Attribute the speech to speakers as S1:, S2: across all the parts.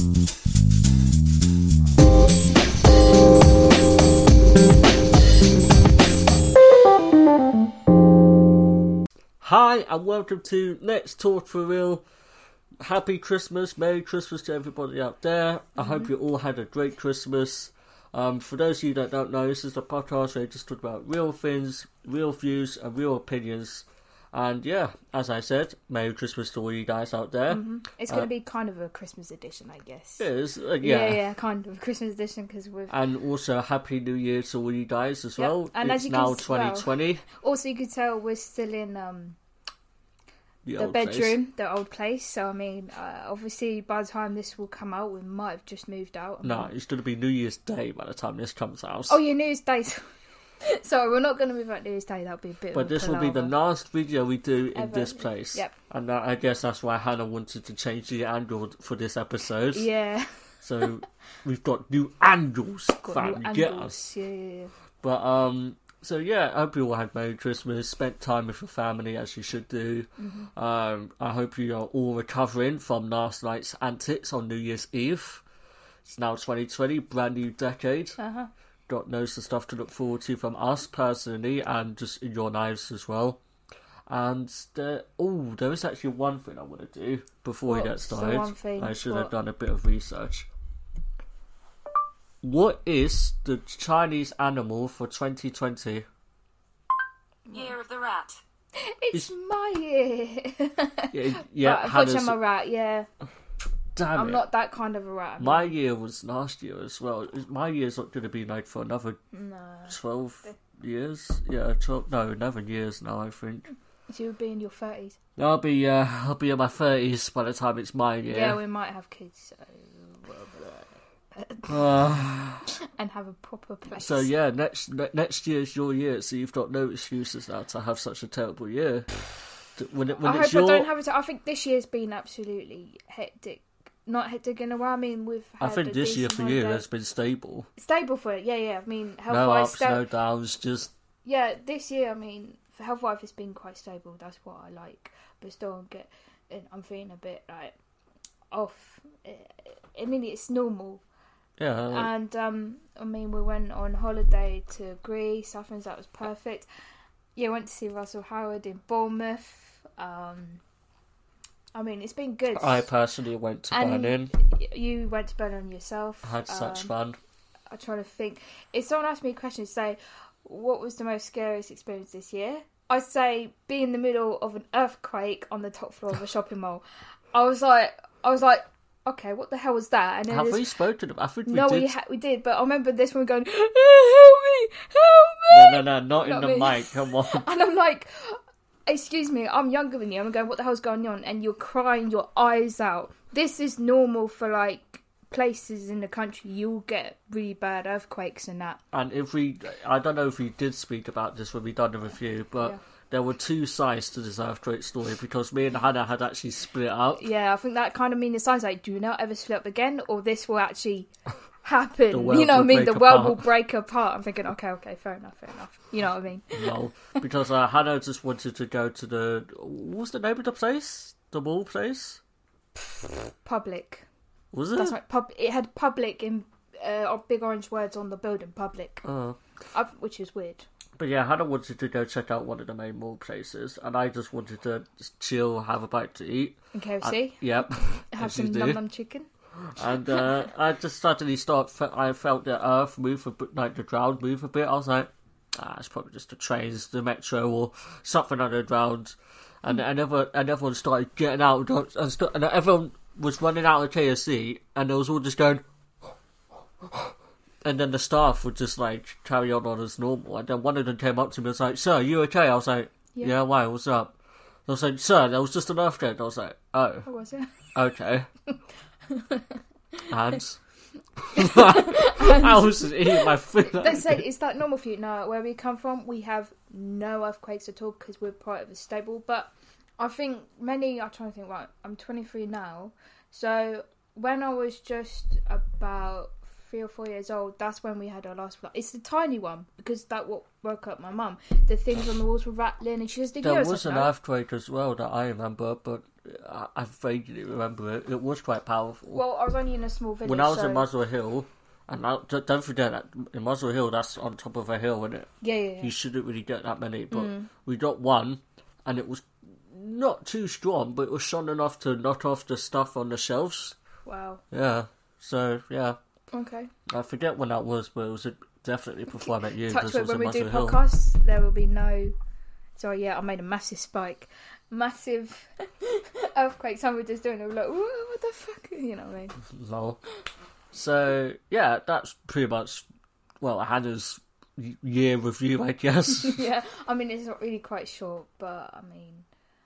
S1: Hi and welcome to Let's Talk For Real. Happy Christmas, Merry Christmas to everybody out there. I hope you all had a great Christmas. For those of you that don't know, this is a podcast where I just talk about real things, real views and real opinions. And yeah, as I said, Merry Christmas to all you guys out there.
S2: Mm-hmm. It's going to be kind of a Christmas edition, I guess.
S1: It is,
S2: yeah, kind of a Christmas edition because we've...
S1: And also Happy New Year to all you guys as well.
S2: And
S1: it's
S2: as you
S1: now
S2: can
S1: 2020.
S2: Also, you could tell we're still in the
S1: place.
S2: bedroom, the old place. So, I mean, obviously, by the time this will come out, we might have just moved out.
S1: No, it's going to be New Year's Day by the time this comes out.
S2: Oh, yeah, New Year's Day. Sorry, we're not going to move out New Year's Day. That'll be a bit
S1: But
S2: of a
S1: this will be the last video we do in
S2: ever.
S1: this place.
S2: Yep.
S1: And I guess that's why Hannah wanted to change the angle for this episode.
S2: Yeah.
S1: So, we've got new angles, fam. You get us.
S2: Yeah.
S1: But, so yeah, I hope you all had Merry Christmas, spent time with your family as you should do.
S2: Mm-hmm.
S1: I hope you are all recovering from last night's antics on New Year's Eve. It's now 2020, brand new decade.
S2: Uh-huh.
S1: Got loads of stuff to look forward to from us personally and just in your lives as well. And there is actually one thing I want to do before we get started.
S2: One thing?
S1: I should have done a bit of research. What is the Chinese animal for 2020?
S3: Year of the Rat.
S2: It's my year.
S1: Yeah,
S2: But unfortunately, I'm a rat, yeah.
S1: Damn
S2: I'm
S1: it.
S2: not that kind of a rat.
S1: My year was last year as well. My year's not going to be like for another 12 years. Yeah, 11 years now, I think.
S2: So you'll be in your 30s.
S1: I'll be in my 30s by the time it's my year.
S2: Yeah, we might have kids, so... and have a proper place.
S1: So yeah, next year's your year, so you've got no excuses now to have such a terrible year.
S2: I hope I don't have it. I think this year's been absolutely hectic. Not hectic in a way. I mean, we've had
S1: I think this year for you has been stable.
S2: Stable for it, yeah. I mean, health
S1: No
S2: wise,
S1: ups, no downs, just...
S2: Yeah, this year, I mean, for health wise, it's been quite stable. That's what I like. But still, I'm feeling a bit like off. I mean, it's normal.
S1: Yeah.
S2: And I mean, we went on holiday to Greece. I think that was perfect. Yeah, went to see Russell Howard in Bournemouth. I mean, it's been good.
S1: I personally went to Berlin.
S2: You went to Berlin yourself.
S1: I had such fun.
S2: I'm trying to think. If someone asked me a question, say, what was the most scariest experience this year? I'd say be in the middle of an earthquake on the top floor of a shopping mall. I was like, okay, what the hell was that? And then
S1: have we spoken about? I think we
S2: no,
S1: did.
S2: we did. But I remember this one going, help me!
S1: No, not in the mic. Come on.
S2: And I'm like, excuse me, I'm younger than you. I'm going, what the hell's going on? And you're crying your eyes out. This is normal for like places in the country. You'll get really bad earthquakes and that.
S1: And I don't know if we did speak about this when we done the review, but there were two sides to this earthquake story because me and Hannah had actually split up.
S2: Yeah, I think that kind of means the signs like, do not ever split up again, or this will actually happen.
S1: You know what I mean?
S2: The world will break apart. I'm thinking, okay, fair enough. You know what I mean?
S1: No, because Hannah just wanted to go to what was the name of the place? The mall place?
S2: Public.
S1: Was it?
S2: That's right. It had public in big orange words on the building, public. Which is weird.
S1: But yeah, Hannah wanted to go check out one of the main mall places, and I just wanted to just chill, have a bite to eat.
S2: In KFC?
S1: Yep.
S2: Have some num chicken.
S1: And I just suddenly I felt the earth move a bit, like the ground move a bit. I was like, it's probably just the trains, the metro, or something underground. And everyone started getting out, and everyone was running out of KFC, and it was all just going... And then the staff would just like carry on as normal. And then one of them came up to me and was like, "Sir, are you okay?" I was like, "Yeah, why? What's up?" I was like, "Sir, there was just an earthquake." I was like, "Oh,
S2: What was it?
S1: Okay." And I was just eating my food.
S2: They say it's that normal for you. Now, where we come from, we have no earthquakes at all because we're part of a stable. But I think I'm trying to think, right, I'm 23 now. So when I was just about 3 or 4 years old, that's when we had our last flight. It's the tiny one, because that what woke up my mum. The things on the walls were rattling, and she says, "Did you hear
S1: There was an
S2: something?"
S1: earthquake as well that I remember, but I vaguely remember it. It was quite powerful.
S2: Well, I was only in a small village.
S1: When I was
S2: so...
S1: in Muswell Hill, and don't forget that in Muswell Hill, that's on top of a hill, isn't it?
S2: Yeah.
S1: You shouldn't really get that many, but we got one, and it was not too strong, but it was strong enough to knock off the stuff on the shelves.
S2: Wow.
S1: Yeah. So yeah.
S2: Okay.
S1: I forget when that was, but it was definitely before I met you.
S2: Touch wood,
S1: it was
S2: when
S1: in
S2: we do
S1: Muswell Hill.
S2: podcasts, there will be no... Sorry, yeah, I made a massive spike. Massive earthquake. Someone just doing it, like, "Whoa, what the fuck?" You know what I mean?
S1: Lol. So, yeah, that's pretty much, well, Hannah's year review, I guess.
S2: Yeah, I mean, it's not really quite short, but, I mean,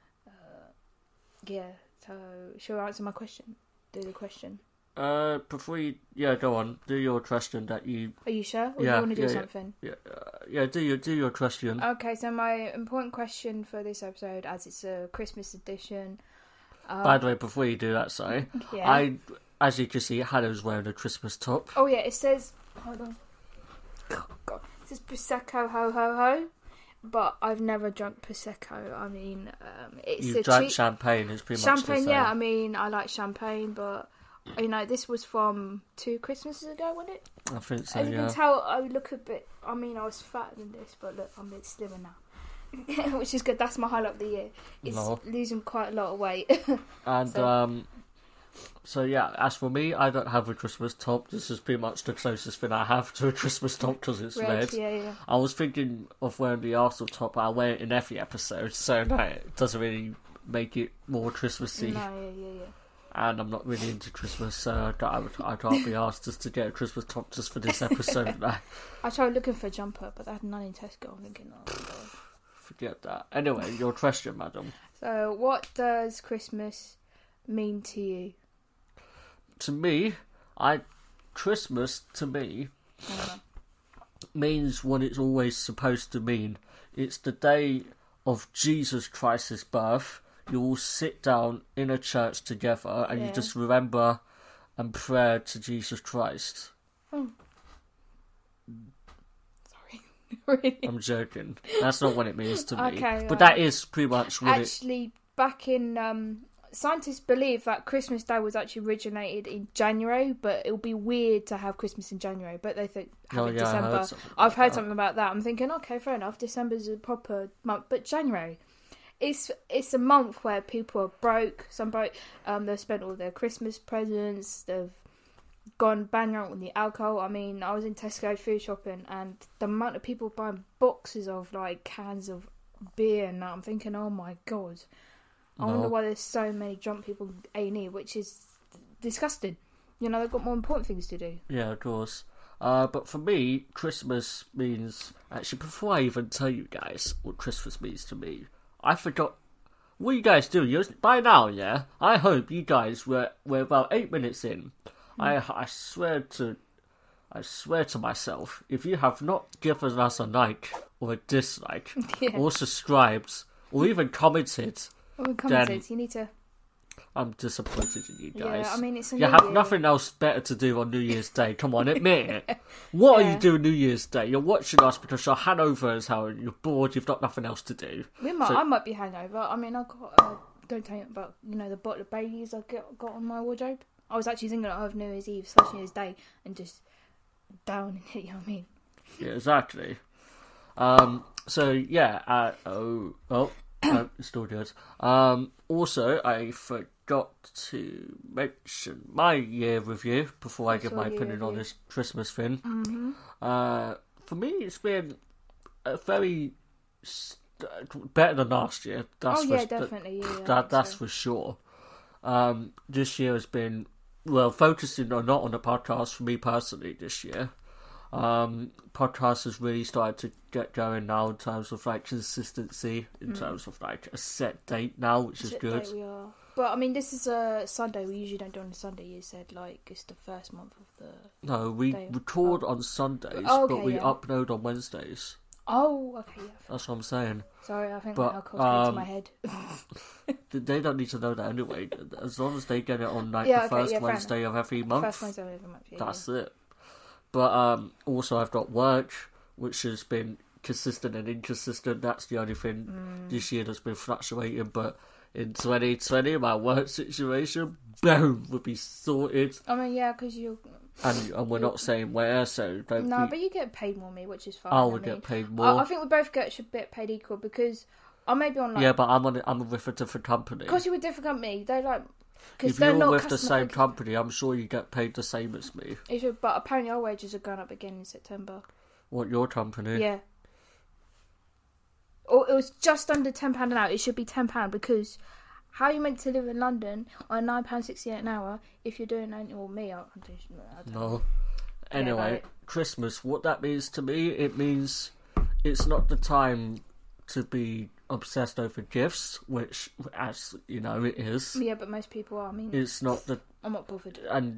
S2: yeah. So, shall I answer my question? Do the question.
S1: Before you, go on. Do your question that you...
S2: Are you sure? Or do
S1: Yeah,
S2: you want to do
S1: yeah,
S2: something?
S1: Do your question.
S2: Okay, so my important question for this episode, as it's a Christmas edition...
S1: By the way, before you do that, sorry,
S2: yeah.
S1: As you can see, Hannah's wearing a Christmas top.
S2: Oh yeah, it says... Hold on. God. It says Prosecco ho ho ho. But I've never drunk Prosecco. I mean, it's
S1: You've
S2: a
S1: drank
S2: cheap...
S1: champagne, it's pretty much the
S2: Champagne,
S1: same.
S2: yeah. I mean, I like champagne, but... You know, this was from 2 Christmases ago, wasn't it?
S1: I think so,
S2: As you
S1: yeah.
S2: can tell, I look a bit... I mean, I was fatter than this, but look, I'm a bit slimmer now. Which is good. That's my highlight of the year. It's losing quite a lot of weight.
S1: And, so yeah, as for me, I don't have a Christmas top. This is pretty much the closest thing I have to a Christmas top because it's red.
S2: Yeah.
S1: I was thinking of wearing the Arsenal top, but I wear it in every episode, so no, it doesn't really make it more Christmassy.
S2: No, yeah.
S1: And I'm not really into Christmas, so I can't be asked just to get a Christmas top just for this episode.
S2: I tried looking for a jumper, but they had none in Tesco. I'm thinking, oh, God.
S1: Forget that. Anyway, your question, madam.
S2: So, what does Christmas mean to you?
S1: To me, Christmas, to me, means what it's always supposed to mean. It's the day of Jesus Christ's birth. You all sit down in a church together and you just remember and pray to Jesus Christ.
S2: Oh. Sorry. Really?
S1: I'm joking. That's not what it means to me.
S2: Okay,
S1: but that is pretty much what
S2: actually, back in... scientists believe that Christmas Day was actually originated in January, but it'll be weird to have Christmas in January, but they think have it December. I've heard something about that. I'm thinking, okay, fair enough, December's a proper month, but January... It's a month where people are broke. Some broke. They've spent all their Christmas presents. They've gone bang out on the alcohol. I mean, I was in Tesco food shopping, and the amount of people buying boxes of like cans of beer, and I'm thinking, oh my God, I wonder why there's so many drunk people in A&E, which is disgusting. You know, they've got more important things to do.
S1: Yeah, of course. But for me, Christmas means... Actually, before I even tell you guys what Christmas means to me, I forgot. What you guys do? By now, yeah? I hope you guys we're about 8 minutes in. I swear to myself, if you have not given us a like or a dislike or subscribed or even commented,
S2: You need to...
S1: I'm disappointed in you guys.
S2: Yeah, I mean, it's a
S1: you
S2: new
S1: have
S2: year.
S1: nothing else better to do on New Year's Day. Come on, admit it. What are you doing New Year's Day? You're watching us because you're hangover as hell and you're bored, you've got nothing else to do.
S2: I might be hangover. I mean, I got... don't tell you about, the bottle of Baileys I got on my wardrobe. I was actually thinking of New Year's Eve / New Year's Day and just down in it, you know what I mean?
S1: Yeah, exactly. So, yeah. It's still good. Also, I forgot to mention my year review before I give my opinion on this Christmas thing.
S2: Mm-hmm.
S1: For me, it's been a very better than last year.
S2: Definitely.
S1: That's for sure. This year has been focusing not on the podcast for me personally this year. Podcast has really started to get going now in terms of like consistency, in terms of like a set date now, which is good.
S2: We are. But I mean, this is a Sunday. We usually don't do on a Sunday. You said like it's the first month of the.
S1: No, we record on Sundays, but we upload on Wednesdays.
S2: Oh, okay, yeah.
S1: That's what I'm saying.
S2: Sorry, I think my alcohol's into my head.
S1: They don't need to know that anyway. As long as they get it on the first Wednesday of every month.
S2: First Wednesday of every month. That's
S1: it. But also I've got work, which has been consistent and inconsistent. That's the only thing this year that's been fluctuating. But in 2020, my work situation, boom, would be sorted.
S2: I mean, yeah, because you...
S1: And we're not saying where, so don't...
S2: No, but you get paid more than me, which is fine.
S1: I would get paid more.
S2: I think we both should get paid equal, because I may be on, like...
S1: Yeah, but I'm with a different company.
S2: Because you're with a different company, they like...
S1: If you're with the same company, I'm sure you get paid the same as me.
S2: But apparently our wages are going up again in September.
S1: What, your company?
S2: Yeah. Or it was just under £10 an hour. It should be £10 because how are you meant to live in London on £9.68 an hour if you're doing anything? Or me, I don't know.
S1: Anyway, Christmas, what that means to me, it means it's not the time to be obsessed over gifts, which, as you know, it is.
S2: Yeah, but most people are. I mean,
S1: it's not the...
S2: I'm not bothered.
S1: And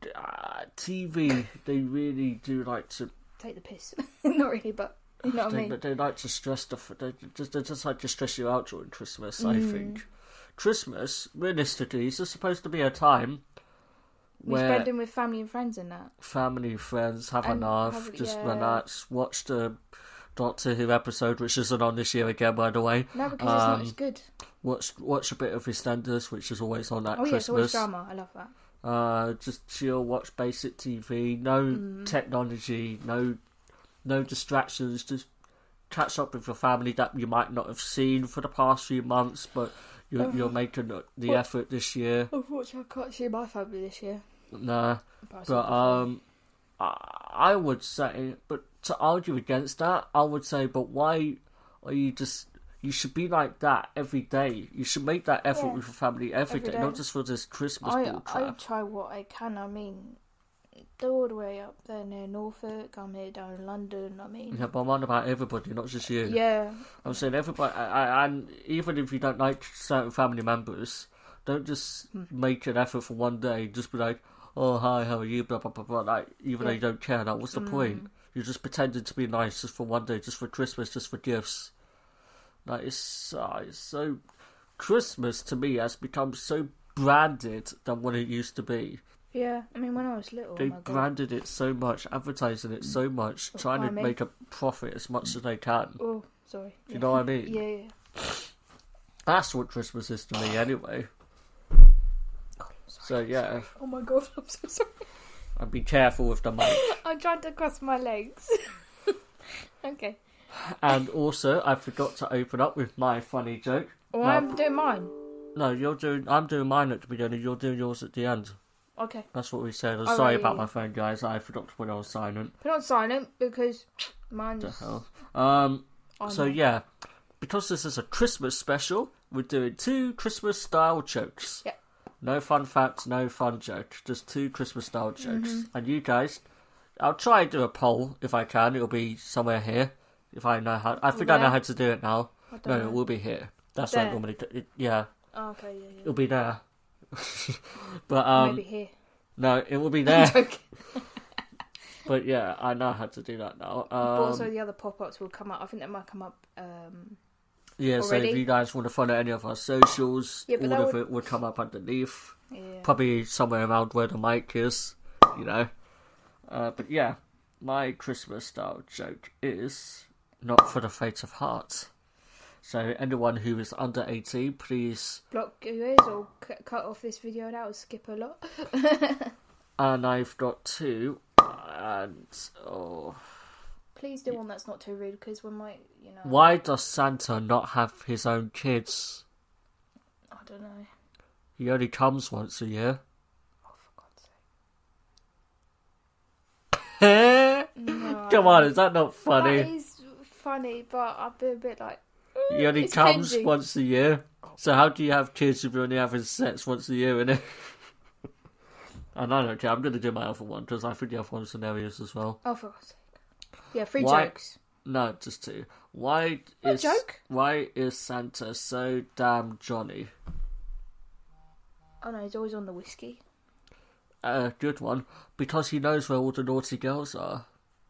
S1: TV, they really do like to...
S2: Take the piss. Not really, but you know what I mean.
S1: They like to stress they just like to stress you out during Christmas, I think. Christmas, realistically, is just supposed to be a time
S2: where... We spend it with family and friends and that.
S1: Family, friends, have a laugh, relax, watch the Doctor Who episode, which isn't on this year again, by the way.
S2: No, because it's not as good.
S1: Watch a bit of EastEnders, which is always on at Christmas.
S2: Yeah, it's always drama. I love that.
S1: Just chill, watch basic TV. No technology, no distractions. Just catch up with your family that you might not have seen for the past few months, but you're making the effort this year.
S2: Unfortunately, I can't see my family this year.
S1: Nah, but I would say, but to argue against that, I would say, but why are you just... You should be like that every day. You should make that effort with your family every day, not just for this Christmas ball trap.
S2: I try what I can. I mean, they're all the way up there near Norfolk. I'm here down in London. I mean...
S1: Yeah, but I'm on about everybody, not just you.
S2: Yeah.
S1: I'm saying everybody, and even if you don't like certain family members, don't just make an effort for one day. Just be like, oh, hi, how are you, blah, blah, blah, blah. Like, even though you don't care, like, what's the point? You're just pretending to be nice just for one day, just for Christmas, just for gifts. Like, it's so... Christmas, to me, has become so branded than what it used to be.
S2: Yeah, I mean, when I was little...
S1: They branded it so much, advertising it so much, trying to make a profit as much as they can.
S2: Oh, sorry.
S1: Do you know what I mean?
S2: Yeah.
S1: That's what Christmas is to me, anyway. So, yeah.
S2: Sorry. Oh my god, I'm so sorry.
S1: And be careful with the mic.
S2: I'm trying to cross my legs. Okay.
S1: And also, I forgot to open up with my funny joke.
S2: Oh, I'm doing mine.
S1: No, I'm doing mine at the beginning, you're doing yours at the end.
S2: Okay.
S1: That's what we said. I'm sorry about my phone, guys. I forgot to put it on silent.
S2: Put it on silent because mine's...
S1: The hell? So yeah, because this is a Christmas special, we're doing 2 Christmas-style jokes.
S2: Yep.
S1: No fun facts, no fun jokes. Just 2 Christmas-style jokes. And you guys, I'll try and do a poll if I can. It'll be somewhere here. If I know how... I think I know how to do it now. No, it will be here. That's what I normally do. Yeah.
S2: Oh, okay, yeah.
S1: It'll be there. But
S2: maybe here.
S1: No, it will be there.
S2: I'm joking.
S1: But yeah, I know how to do that now.
S2: But also the other pop-ups will come up. I think they might come up
S1: yeah,
S2: already.
S1: so if you guys want to follow any of our socials, all of it would come up underneath.
S2: Yeah.
S1: Probably somewhere around where the mic is, you know. But yeah, my Christmas-style joke is not for the faint of heart. So anyone who is under 18, please...
S2: Block your ears or cut off this video and I'll skip a lot.
S1: And I've got 2, and...
S2: Please do one that's not too rude, because we might, you know...
S1: Why does Santa not have his own kids?
S2: I don't know.
S1: He only comes once a year.
S2: Oh, for God's sake. No,
S1: Come on, is that not funny?
S2: That is funny, but I'd be a bit like...
S1: He only comes once a year. So how do you have kids if you're only having sex once a year, innit? And I don't care, I'm going to do my other one, because I think the other one's hilarious as well.
S2: Oh, for God's sake. Yeah, 3 jokes.
S1: No, just 2. Why is Santa so damn Johnny?
S2: Oh no, he's always on the whiskey.
S1: Good one. Because he knows where all the naughty girls are.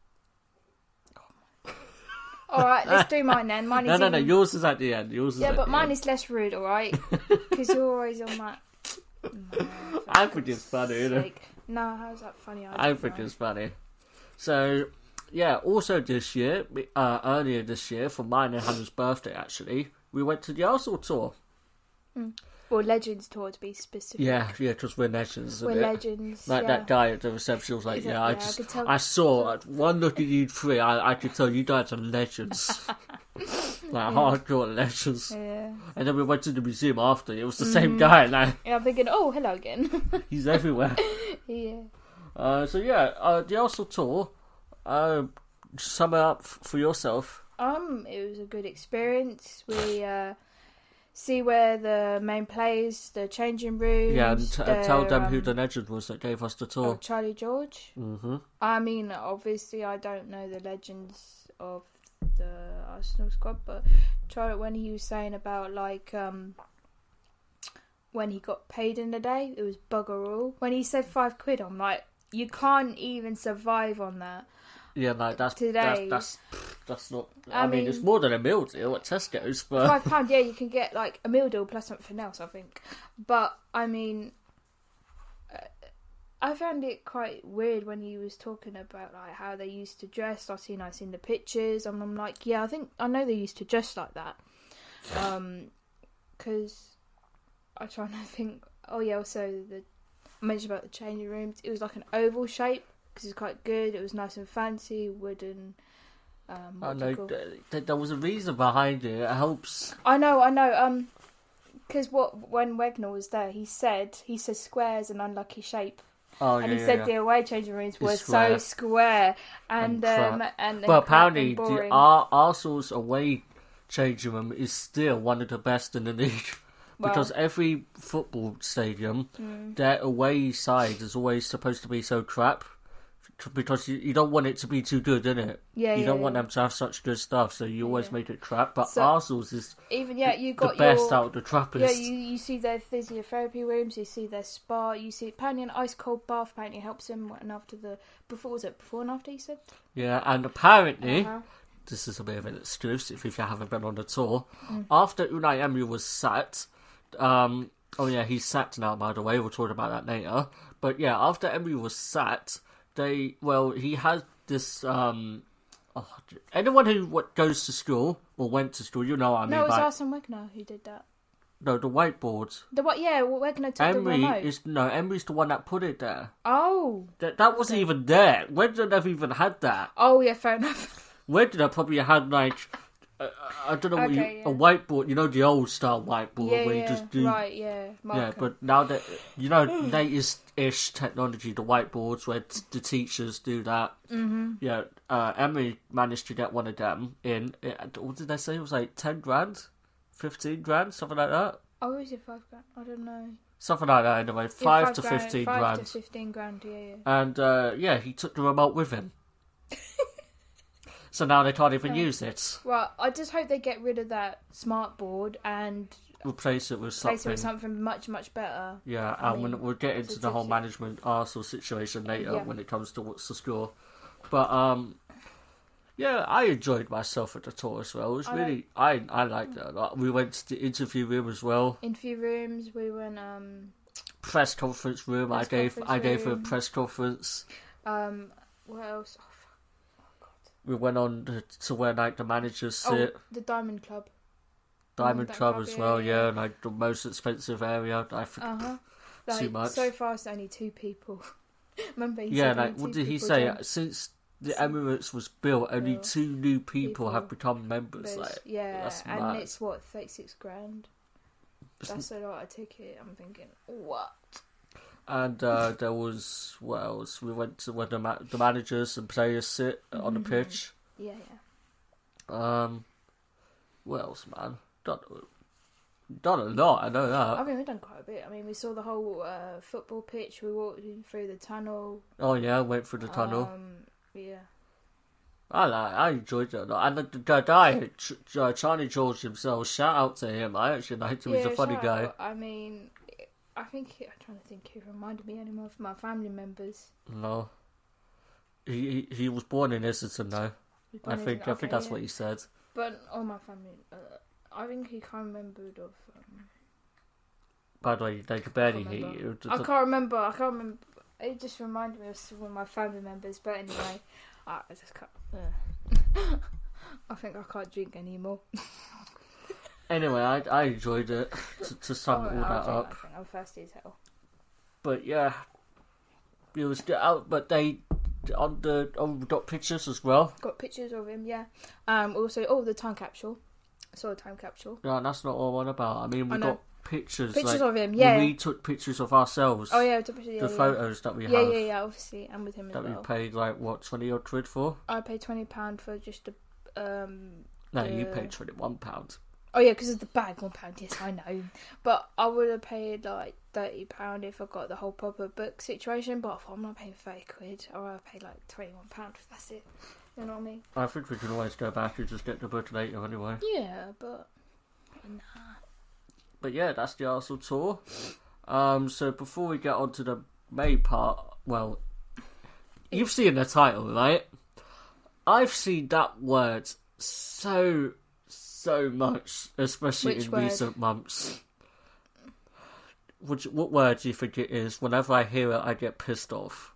S2: Alright, let's do mine then. Mine is
S1: no, yours is at the end.
S2: Mine is less rude, alright? Because you're always on that.
S1: No, I think it's funny, isn't it?
S2: No, how's that funny?
S1: I think it's funny. So, yeah, also this year, earlier this year, for mine and Hannah's birthday, actually, we went to the Arsenal tour.
S2: Well, Legends tour to be specific.
S1: Yeah, because we're legends, isn't
S2: We're
S1: it?
S2: Legends.
S1: Like
S2: yeah.
S1: that guy at the reception was like,
S2: Is it-
S1: yeah,
S2: yeah, I could tell-
S1: I saw one look at you three, I could tell you guys are legends. Like hardcore legends.
S2: Yeah.
S1: And then we went to the museum after. It was the same guy. Like
S2: Yeah, I'm thinking, oh, hello again.
S1: he's everywhere.
S2: Yeah.
S1: The Arsenal tour. Sum it up for yourself.
S2: It was a good experience. We see where the main players, the changing rooms.
S1: Yeah, and tell them who the legend was that gave us the tour.
S2: Charlie George.
S1: Mm-hmm.
S2: I mean, obviously, I don't know the legends of the Arsenal squad, but Charlie, when he was saying about like when he got paid in the day, it was bugger all. When he said £5, I'm like, you can't even survive on that.
S1: Yeah, like that's
S2: Today.
S1: that's not.
S2: I
S1: I mean,
S2: mean,
S1: it's more than a meal deal at Tesco's, but
S2: £5, yeah, you can get like a meal deal plus something else, I think. But I mean, I found it quite weird when he was talking about like how they used to dress. I seen the pictures, and I'm like, yeah, I know they used to dress like that. Because I'm trying to think. Oh yeah, also I mentioned about the changing rooms. It was like an oval shape because it's quite good. It was nice and fancy, wooden.
S1: I know there was a reason behind it. It helps.
S2: I know. Because when Wegner was there, he said square is an unlucky shape.
S1: Oh,
S2: And
S1: yeah,
S2: he said
S1: yeah.
S2: the away changing rooms were
S1: square.
S2: so square and
S1: crap.
S2: and
S1: But apparently,
S2: boring.
S1: Arsenal's away changing room is still one of the best in the league. Because every football stadium, their away side is always supposed to be so crap. Because you don't want it to be too good, innit? You don't want them to have such good stuff, so you always make it crap. But
S2: So,
S1: Arsenal's is
S2: even you got
S1: the best
S2: your,
S1: out of the crappiest.
S2: Yeah, you see their physiotherapy rooms, you see their spa, you see apparently an ice cold bath apparently helps him. And after before and after, he said.
S1: Yeah, and apparently,
S2: Uh-huh.
S1: this is a bit of an exclusive if you haven't been on the tour. After Unai Emery was sacked, he's sacked now, by the way. We'll talk about that later. But yeah, after Emery was sacked, he had this. Anyone who goes to school or went to school, you know what I mean.
S2: No, it was Arsene Wenger who did that.
S1: No, the whiteboard.
S2: Wenger took the remote.
S1: Emery's the one that put it there.
S2: Oh.
S1: That wasn't even there. Wegner never even had that.
S2: Oh yeah, fair enough.
S1: Wegner probably had like. I don't know a whiteboard, you know, the old style whiteboard where you just do.
S2: Right, yeah. Marker.
S1: Yeah, but now that latest-ish technology, the whiteboards where the teachers do that. Mm-hmm. Yeah, Emery managed to get one of them in. What did they say? It was like 10 grand, 15 grand, something like that.
S2: Oh, is it 5 grand? I don't know.
S1: Something like that. Anyway, 5 to 15 grand.
S2: 5 to 15 grand. Yeah.
S1: And he took the remote with him. So now they can't even use it.
S2: Well, I just hope they get rid of that smart board and
S1: replace it with something
S2: much, much better.
S1: Yeah, and we'll get into the whole management Arsenal situation later when it comes to what's the score. But I enjoyed myself at the tour as well. It was I liked it a lot. We went to the interview room as well.
S2: Interview rooms. We went
S1: press conference room. I gave her a press conference.
S2: What else?
S1: We went on to where like the managers sit.
S2: The Diamond Club.
S1: Diamond Club as well, yeah, like the most expensive area. I forgot too much.
S2: So far, it's only 2 people. Remember?
S1: What did he say? Since the Emirates was built, only 2 new people have become members. That's
S2: and
S1: mad.
S2: it's 36 grand. That's a lot of ticket. I'm thinking, what?
S1: And there was what else? We went to where the managers and players sit on the pitch.
S2: Yeah.
S1: What else, man? Done a lot. I know that.
S2: I mean, we've done quite a bit. I mean, we saw the whole football pitch. We walked in through the tunnel.
S1: Oh yeah, went through the tunnel.
S2: Yeah.
S1: I enjoyed it a lot. And the guy, Charlie George himself, shout out to him. I actually liked him. He's a funny guy.
S2: I mean, I'm trying to think who reminded me anymore of my family members.
S1: No. He was born in Islington though. I think that's what he said.
S2: But all my family, I think he can't remember of.
S1: By the way, they could barely hear you.
S2: I can't remember. It just reminded me of some of my family members. But anyway, I just can't. I think I can't drink anymore.
S1: Anyway, I enjoyed it to sum all that up.
S2: I'm thirsty as hell.
S1: But yeah, it was out. But they we got pictures as well.
S2: Got pictures of him, yeah. Also, the time capsule. I saw a time capsule.
S1: No, that's not all I'm on about. I mean, we got pictures
S2: of him. Yeah,
S1: we took pictures of ourselves.
S2: Oh yeah, we took pictures.
S1: The photos that we have.
S2: Yeah, obviously, and with him as well.
S1: That we paid like what, 20 odd quid for.
S2: I paid £20 for just a.
S1: No, you paid £21.
S2: Oh yeah, because of the bag, £1. Yes, I know. But I would have paid like £30 if I got the whole proper book situation. But I thought, I'm not paying 30 quid. Or I paid like £21. That's it. You know what I mean?
S1: I think we can always go back and just get the book later anyway.
S2: Yeah, but nah.
S1: But yeah, that's the Arsenal tour. So before we get on to the main part, well, you've seen the title, right? I've seen that word so much, especially in recent months. What word do you think it is? Whenever I hear it, I get pissed off.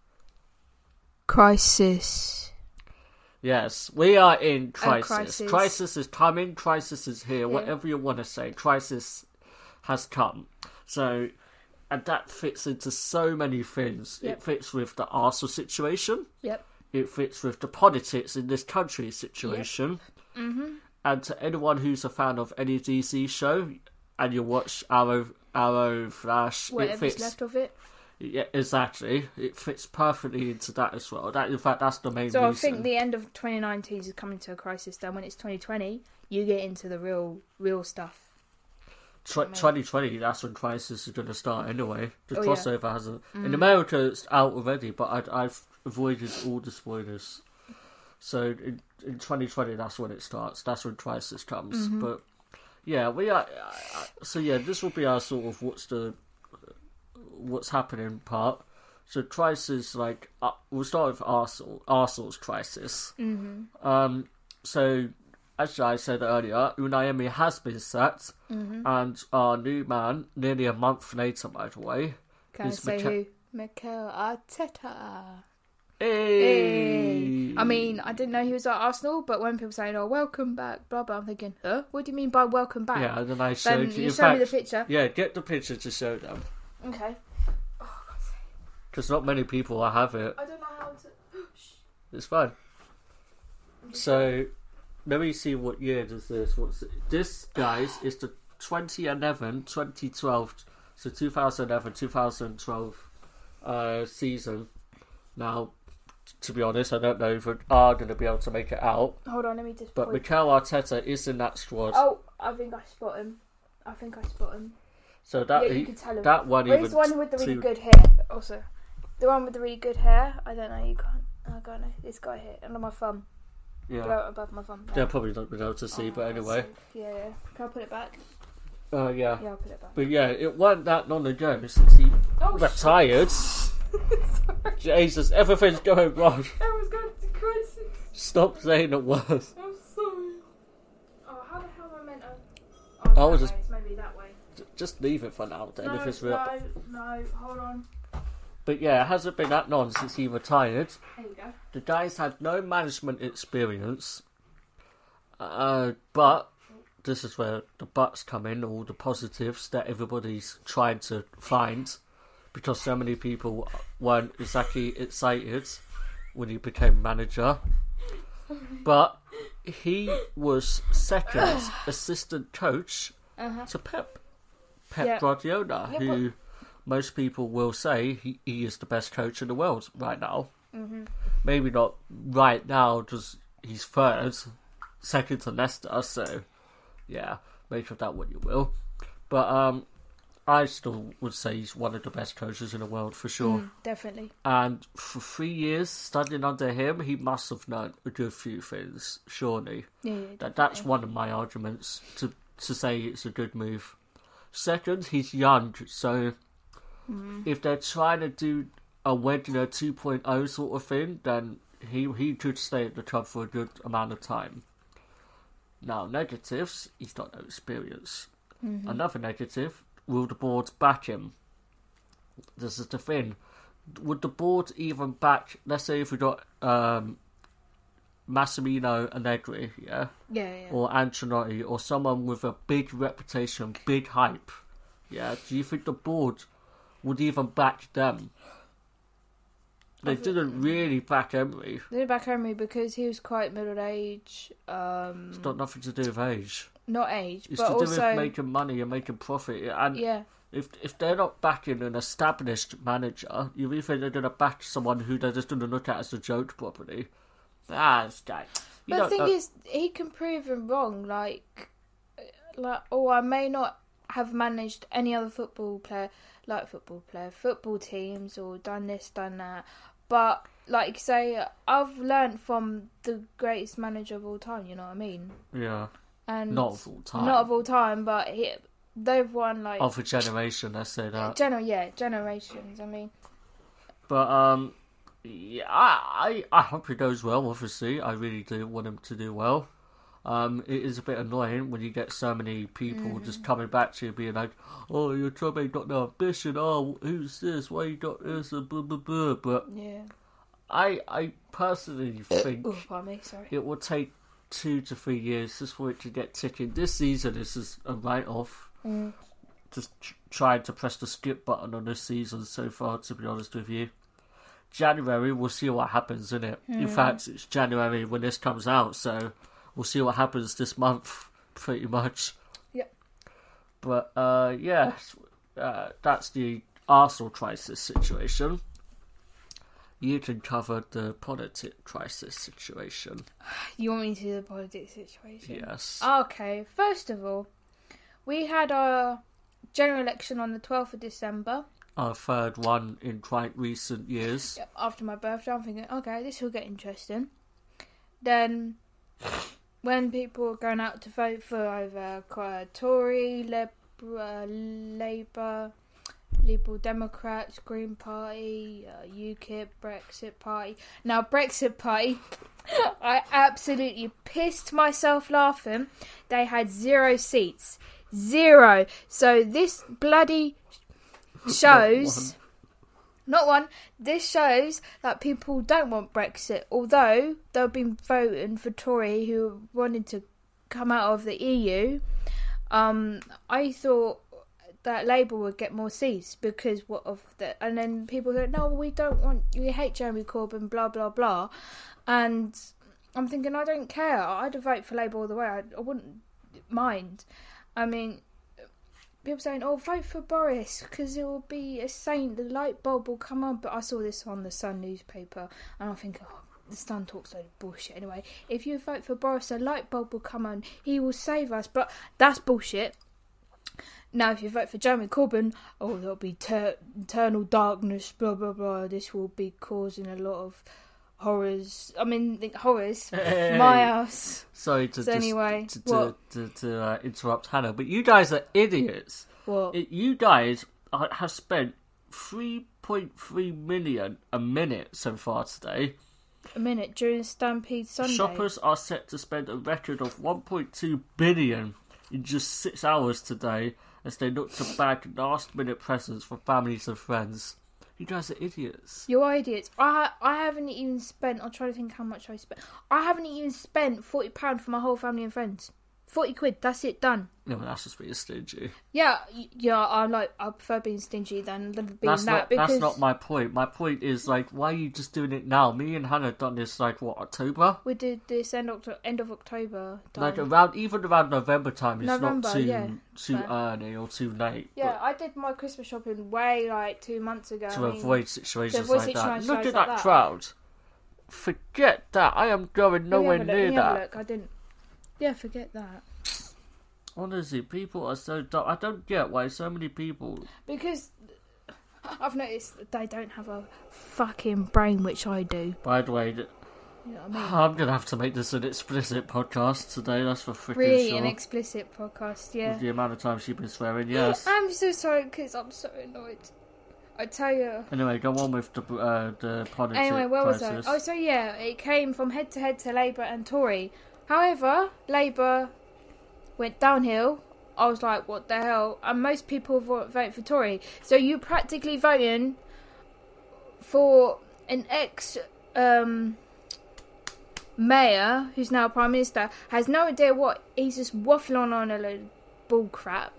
S2: Crisis.
S1: Yes, we are in crisis.
S2: Crisis.
S1: Crisis is coming. Crisis is here.
S2: Yeah.
S1: Whatever you want to say, crisis has come. So, and that fits into so many things.
S2: Yep.
S1: It fits with the Arsenal situation.
S2: Yep.
S1: It fits with the politics in this country situation.
S2: Yep. Mm-hmm.
S1: And to anyone who's a fan of any DC show, and you watch Arrow, Flash,
S2: Whatever's
S1: it fits.
S2: left of it.
S1: Yeah, exactly. It fits perfectly into that as well. In fact, that's the main reason.
S2: So I think the end of 2019 is coming to a crisis. Then when it's 2020, you get into the real stuff.
S1: 2020, that's when crisis is going to start anyway. The
S2: Oh,
S1: crossover hasn't. In America, it's out already, but I've avoided all the spoilers. So in 2020, that's when it starts. That's when crisis comes. But yeah, we are. So yeah, this will be our sort of what's happening part. So crisis, like we'll start with Arsenal's crisis. So as I said earlier, Unai Emery has been sacked, and our new man, nearly a month later, by the way,
S2: Can I
S1: is
S2: say who? Mikel Arteta.
S1: Hey!
S2: I mean, I didn't know he was at Arsenal, but when people saying, "Oh, welcome back," blah blah, I'm thinking, "Huh? What do you mean by welcome back?"
S1: Yeah, and then I showed
S2: Then
S1: you.
S2: show me the picture.
S1: Yeah, get the picture to show them.
S2: Okay. Oh, God's sake.
S1: Because not many people have it.
S2: I don't know how to.
S1: It's fine. So, let me see what year does this. This, guys, is the 2011-2012, so 2011-2012 season. Now, to be honest, I don't know if we are going to be able to make it out.
S2: Hold on, let me just.
S1: But Mikel Arteta is in that squad.
S2: Oh, I think I spot him.
S1: So that
S2: you can tell him.
S1: that one
S2: Where's
S1: even
S2: the one with the really
S1: two-
S2: good hair? Also, the one with the really good hair. I don't know. You can't. I don't know. This guy here under my thumb.
S1: Yeah,
S2: Above my thumb.
S1: they're probably not been able to see, but anyway.
S2: Yeah. Can I put it back?
S1: Yeah.
S2: Yeah, I'll put it back.
S1: But yeah, it wasn't that long ago since he retired.
S2: Sorry.
S1: Jesus, everything's going wrong.
S2: I was going to crisis.
S1: Stop saying it was.
S2: I'm sorry. Oh, how the hell am I meant to?
S1: I
S2: Oh,
S1: was
S2: it's
S1: just-
S2: that way. It's maybe that way.
S1: Just leave it for now, then, if it's real.
S2: No, hold on.
S1: But yeah, it hasn't been that long since he retired.
S2: There you go.
S1: The guy's had no management experience. But this is where the buts come in, all the positives that everybody's trying to find. Because so many people weren't exactly excited when he became manager. But he was second assistant coach to Pep Guardiola,
S2: Yeah,
S1: who most people will say he is the best coach in the world right now. Maybe not right now, because he's third, second to Leicester, so yeah, make of that what you will. But I still would say he's one of the best coaches in the world, for sure.
S2: Definitely.
S1: And for 3 years studying under him, he must have known a good few things, surely.
S2: Yeah,
S1: That's one of my arguments to say it's a good move. Second, he's young, so if they're trying to do a Wenger 2.0 sort of thing, then he could stay at the club for a good amount of time. Now, negatives, he's got no experience. Another negative, will the board back him? This is the thing. Would the board even back, let's say if we got Massimiliano Allegri,
S2: Yeah.
S1: or Ancelotti, or someone with a big reputation, big hype, do you think the board would even back them? They didn't really back Emery.
S2: They didn't back Emery because he was quite middle age.
S1: It's got nothing to do with age.
S2: Not age,
S1: It's
S2: but
S1: to
S2: also
S1: do with making money and making profit. And if they're not backing an established manager, you really think they're going to back someone who they're just going to look at as a joke property? It's guy.
S2: But the thing is, he can prove him wrong. Like, I may not have managed any other football teams, or done this, done that. But, like, say, I've learnt from the greatest manager of all time, you know what I mean?
S1: Yeah.
S2: And
S1: not of all time.
S2: Not of all time, but they've won, like...
S1: Of a generation, let's say that.
S2: Generations, I mean.
S1: But, I hope it goes well, obviously. I really do want him to do well. It is a bit annoying when you get so many people just coming back to you being like, oh, your club ain't got no ambition, oh, who's this, why you got this, and blah, blah, blah. But I personally think it will take 2 to 3 years just for it to get ticking. This season, this is a write-off. Just trying to press the skip button on this season so far, to be honest with you. January, we'll see what happens, innit? In fact, it's January when this comes out, so... We'll see what happens this month, pretty much.
S2: Yeah.
S1: But, that's the Arsenal crisis situation. You can cover the politic crisis situation.
S2: You want me to do the politics situation?
S1: Yes.
S2: Okay, first of all, we had our general election on the 12th of December.
S1: Our third one in quite recent years.
S2: Yep, after my birthday, I'm thinking, okay, this will get interesting. Then... when people were going out to vote for either Tory, Labour, Liberal Democrats, Green Party, UKIP, Brexit Party. Now, Brexit Party, I absolutely pissed myself laughing. They had 0 seats. 0. So this bloody shows... Not one. This shows that people don't want Brexit, although they've been voting for Tory who wanted to come out of the EU. I thought that Labour would get more seats because and then people said, no, we hate Jeremy Corbyn, blah blah blah, and I'm thinking, I don't care. I'd vote for Labour all the way. I wouldn't mind. I mean. People saying, oh, vote for Boris, because it will be a saint, the light bulb will come on. But I saw this on the Sun newspaper, and I think, oh, the Sun talks load of bullshit. Anyway, if you vote for Boris, a light bulb will come on, he will save us. But that's bullshit. Now, if you vote for Jeremy Corbyn, oh, there'll be eternal darkness, blah, blah, blah. This will be causing a lot of horrors. I mean, horrors.
S1: Hey.
S2: My ass.
S1: Sorry to interrupt Hannah, but you guys are idiots.
S2: What?
S1: You guys have spent 3.3 million a minute so far today.
S2: A minute during Stampede Sunday.
S1: Shoppers are set to spend a record of 1.2 billion in just 6 hours today as they look to bag last-minute presents for families and friends. You guys are idiots.
S2: You're idiots. I haven't even spent... I'm trying to think how much I spent. I haven't even spent £40 for my whole family and friends. 40 quid, that's it, done.
S1: Yeah, well, that's just being stingy.
S2: Yeah, I prefer being stingy than being because...
S1: That's not my point. My point is, like, why are you just doing it now? Me and Hannah done this, like, what, October?
S2: We did this end of October time.
S1: Like, around November time. It's not too early or too late.
S2: Yeah, I did my Christmas shopping way, 2 months ago.
S1: To avoid situations like that. Look at that crowd. Forget that. I am going nowhere near that.
S2: Look, I didn't... Yeah, forget that.
S1: Honestly, people are so dumb. I don't get why so many people...
S2: Because I've noticed that they don't have a fucking brain, which I do.
S1: By the way,
S2: you know what I mean?
S1: I'm going to have to make this an explicit podcast today, that's for freaking
S2: really,
S1: sure.
S2: An explicit podcast, yeah.
S1: With the amount of time she's been swearing, yes.
S2: I'm so sorry, because I'm so annoyed. I tell you.
S1: Anyway, go on with the politics.
S2: Anyway, where was I? Oh, so yeah, it came from head-to-head to Labour and Tory. However, Labour went downhill. I was like, what the hell? And most people vote for Tory. So you're practically voting for an mayor, who's now Prime Minister, has no idea what... He's just waffling on a load of bull crap.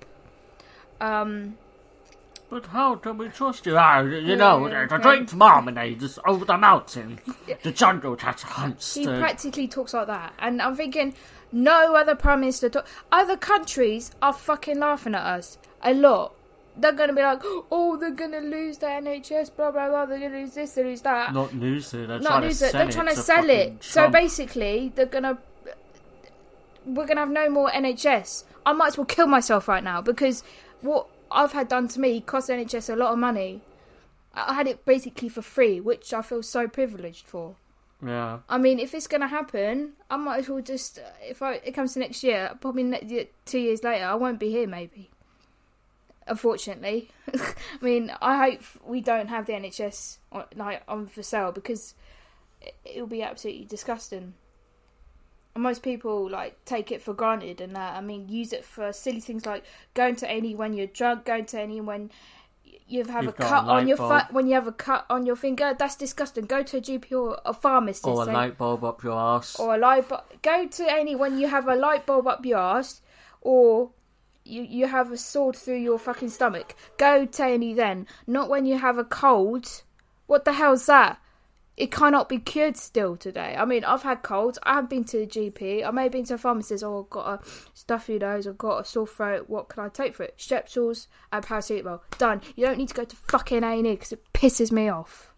S1: But how can we trust you? The great marmalade is over the mountain. The jungle cat hunts.
S2: He practically talks like that. And I'm thinking, no other Prime Minister... Other countries are fucking laughing at us. A lot. They're going to be like, oh, they're going to lose the NHS, blah, blah, blah. They're going to lose this, they lose that.
S1: Not lose it. They're
S2: trying to sell it. So basically, we're going to have no more NHS. I might as well kill myself right now because what I've had done to me cost NHS a lot of money. I had it basically for free, which I feel so privileged for.
S1: Yeah.
S2: I mean, if it's going to happen, I might as well just... If it comes to next year, probably 2 years later, I won't be here, maybe. Unfortunately. I mean, I hope we don't have the NHS on for sale because it'll be absolutely disgusting. And most people take it for granted and I mean, use it for silly things like going to A&E when you're drunk, going to A&E when you have a cut on your when you have a cut on your finger. That's disgusting. Go to a GP or a pharmacist.
S1: Or a light bulb up your arse.
S2: Or a light bulb. Go to A&E when you have a light bulb up your arse, or you have a sword through your fucking stomach. Go to A&E then, not when you have a cold. What the hell's that? It cannot be cured still today. I mean, I've had colds. I haven't been to the GP. I may have been to a pharmacist. Oh, I've got a stuffy nose. I've got a sore throat. What can I take for it? Strepsils and paracetamol. Done. You don't need to go to fucking A&E because it pisses me off.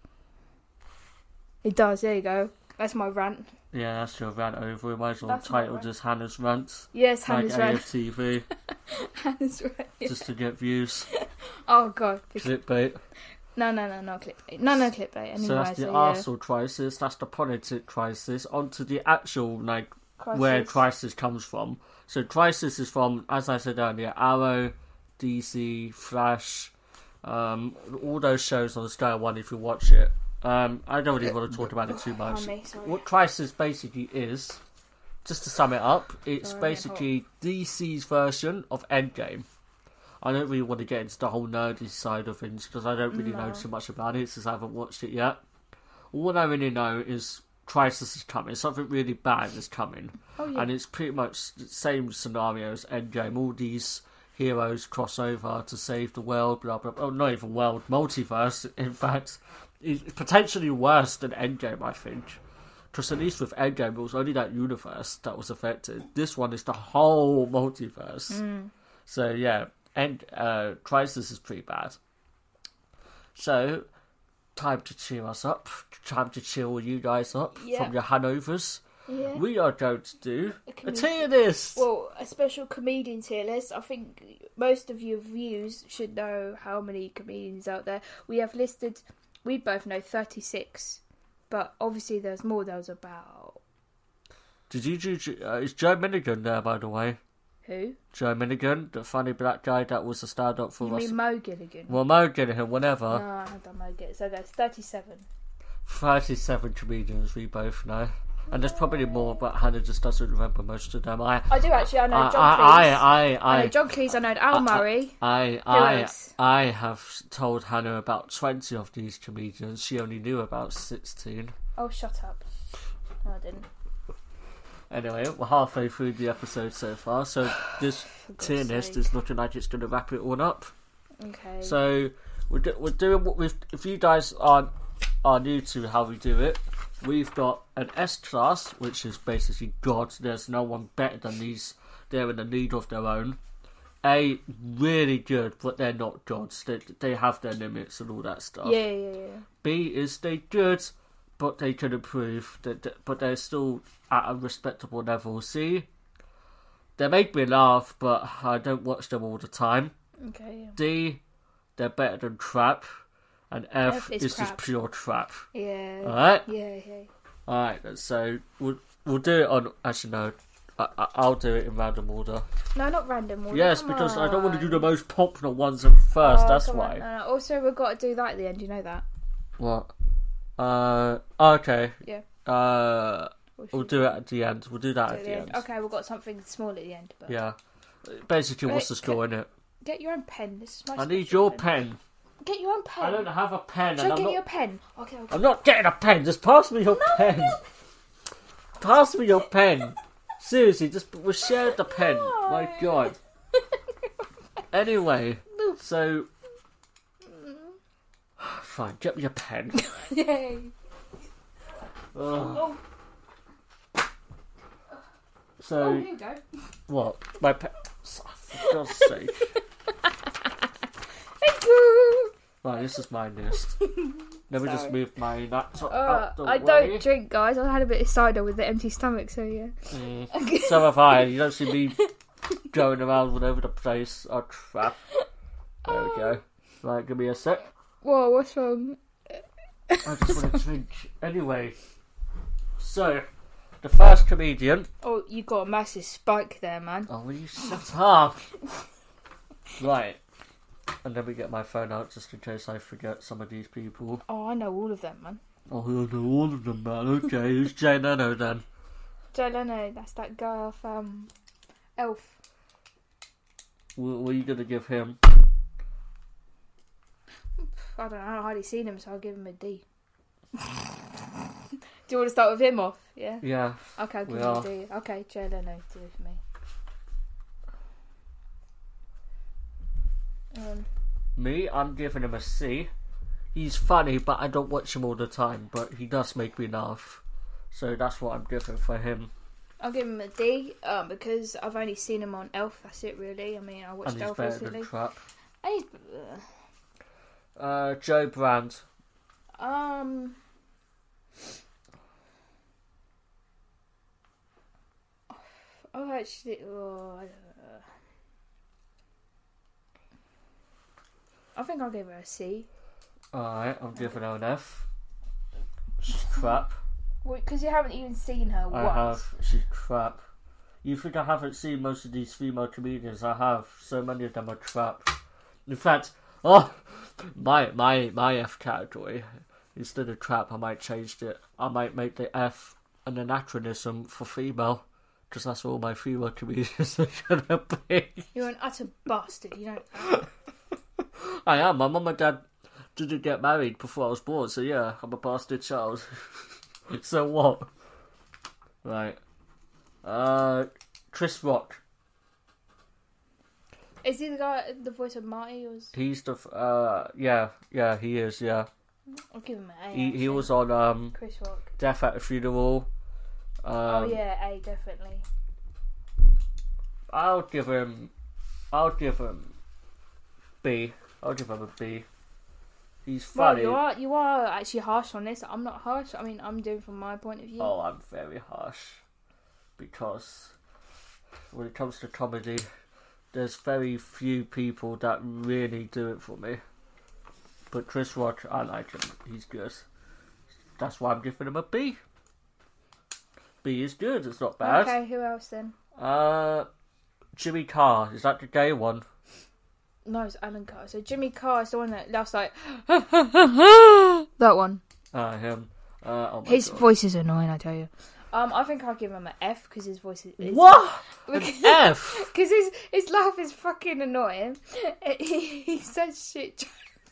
S2: It does. There you go. That's my rant.
S1: Yeah, that's your rant over. We might as well title just Hannah's rant.
S2: Yes, Hannah's rant.
S1: AFTV.
S2: Hannah's rant. Yeah.
S1: Just to get views.
S2: Oh, God.
S1: Clickbait.
S2: No clickbait. No clickbait. Anyway,
S1: so that's the Arsenal crisis, that's the politic crisis, onto the actual, crisis. Where crisis comes from. So crisis is from, as I said earlier, Arrow, DC, Flash, all those shows on Sky One if you watch it. I don't really want to talk about it too much. What crisis basically is, just to sum it up, it's basically DC's version of Endgame. I don't really want to get into the whole nerdy side of things because I don't really know too much about it since I haven't watched it yet. All I really know is crisis is coming. Something really bad is coming. Oh, yeah. And it's pretty much the same scenario as Endgame. All these heroes cross over to save the world, blah, blah, blah. Oh, not even world, multiverse, in fact. It's potentially worse than Endgame, I think. Because at least with Endgame, it was only that universe that was affected. This one is the whole multiverse. So, yeah. And crisis is pretty bad. So, time to cheer us up. Time to cheer you guys up from your hangovers. Yeah. We are going to do a tier list.
S2: Well, a special comedian tier list. I think most of your viewers should know how many comedians out there. We have listed, we both know 36. But obviously there's more. There was about...
S1: Did you do... is Joe Milligan there, by the way?
S2: Who?
S1: Joe Milligan, the funny black guy that was a stand-up for us.
S2: You mean Mo Gilligan?
S1: Well, Mo Gilligan, whatever.
S2: No, I haven't done Mo Gilligan. So there's 37.
S1: 37 comedians, we both know. And there's probably more, but Hannah just doesn't remember most of them.
S2: I do actually. I know John Cleese. I know John Cleese. I know Al Murray.
S1: I have told Hannah about 20 of these comedians. She only knew about 16.
S2: Oh, shut up. No, I didn't.
S1: Anyway, we're halfway through the episode so far, so this tier list is looking like it's going to wrap it all up.
S2: Okay.
S1: So we're doing what we've. If you guys are new to how we do it, we've got an S class, which is basically God. There's no one better than these. They're in a league of their own. A, really good, but they're not gods. They have their limits and all that stuff.
S2: Yeah.
S1: B is they good, but they can improve. But they're still at a respectable level. C, they make me laugh, but I don't watch them all the time.
S2: Okay. Yeah.
S1: D, they're better than crap. And F is just pure crap.
S2: Yeah.
S1: Alright?
S2: Yeah.
S1: Alright, so we'll do it on... Actually, no. I'll do it in random order.
S2: No, not random order.
S1: Yes,
S2: come
S1: because
S2: on.
S1: I don't want to do the most popular ones at first, that's why.
S2: No. Also, we've got to do that at the end, you know that?
S1: What? Okay.
S2: Yeah.
S1: We'll do it at the end. We'll do that at the end.
S2: Okay, we've got something small at the end. But...
S1: Yeah. Basically, what's the score in it?
S2: Get your own pen. This is my
S1: I need your pen.
S2: Get your own pen.
S1: I don't have a pen.
S2: Should I get you a pen? Okay.
S1: I'm not getting a pen. Just pass me your pen. Pass me your pen. Seriously, just we'll share the pen. My God. Anyway, so fine. Get me your pen.
S2: Yay.
S1: Ugh.
S2: Oh,
S1: So
S2: here you go.
S1: what? My pen. For God's sake.
S2: Thank you.
S1: Right, this is my list. Let me just
S2: Sorry.
S1: move my laptop out the
S2: I
S1: way.
S2: don't drink, guys. I had a bit of cider with the empty stomach, so yeah.
S1: So have I. You don't see me going around all over the place. Oh, crap. There we go. Right, give me a sec.
S2: Whoa, what's wrong?
S1: I just want to drink. Anyway. So, the first comedian.
S2: Oh, you got a massive spike there, man.
S1: Oh, will you shut up? Right. And then we get my phone out just in case I forget some of these people.
S2: Oh, I know all of them, man.
S1: Oh, I know all of them, man. Okay, who's Jay Leno then?
S2: Jay Leno, that's that guy off Elf.
S1: What are you going to give him?
S2: I don't know, I've hardly seen him, so I'll give him a D. Do you want to start with him off? Yeah?
S1: Yeah.
S2: Okay, I'll give
S1: We
S2: him
S1: are.
S2: a D. Okay, Jay Leno, do it for me.
S1: Me, I'm giving him a C. He's funny, but I don't watch him all the time, but he does make me laugh. So that's what I'm giving for him.
S2: I'll give him a D, because I've only seen him on Elf, that's it really. I mean, I
S1: And
S2: watched
S1: he's
S2: Elf
S1: better
S2: recently.
S1: than Trap.
S2: And he's,
S1: Joe Brand.
S2: Oh, actually, I think I'll give her a C.
S1: Alright, I'm giving her an F. She's crap.
S2: Because you haven't even seen her
S1: I
S2: once.
S1: have. She's crap. You think I haven't seen most of these female comedians? I have. So many of them are crap. In fact, my F category, instead of crap, I might change it. I might make the F an anachronism for female. Because that's all my female comedians are going to be.
S2: You're an utter bastard. You don't.
S1: I am. My mum and dad didn't get married before I was born, so yeah, I'm a bastard child. So what? Right. Chris Rock.
S2: Is he the guy, the voice of Marty? Or is...
S1: He's the yeah, he is, yeah.
S2: I'll give him an A.
S1: He
S2: actually.
S1: was on
S2: Chris Rock.
S1: Death at the Funeral.
S2: Oh yeah, A definitely.
S1: I'll give him B. I'll give him a B. He's funny.
S2: Well, you are actually harsh on this. I'm not harsh. I mean, I'm doing from my point of view.
S1: Oh, I'm very harsh. Because when it comes to comedy, there's very few people that really do it for me. But Chris Rock, I like him. He's good. That's why I'm giving him a B. B is good. It's not bad.
S2: Okay, who else then?
S1: Jimmy Carr. Is that the gay one?
S2: No, it's Alan Carr. So Jimmy Carr is the one that laughs like that one.
S1: Him. Oh my
S2: His
S1: God.
S2: voice is annoying, I tell you. I think I'll give him an F because his voice is
S1: What? An F?
S2: Because his laugh is fucking annoying. He says shit jokes.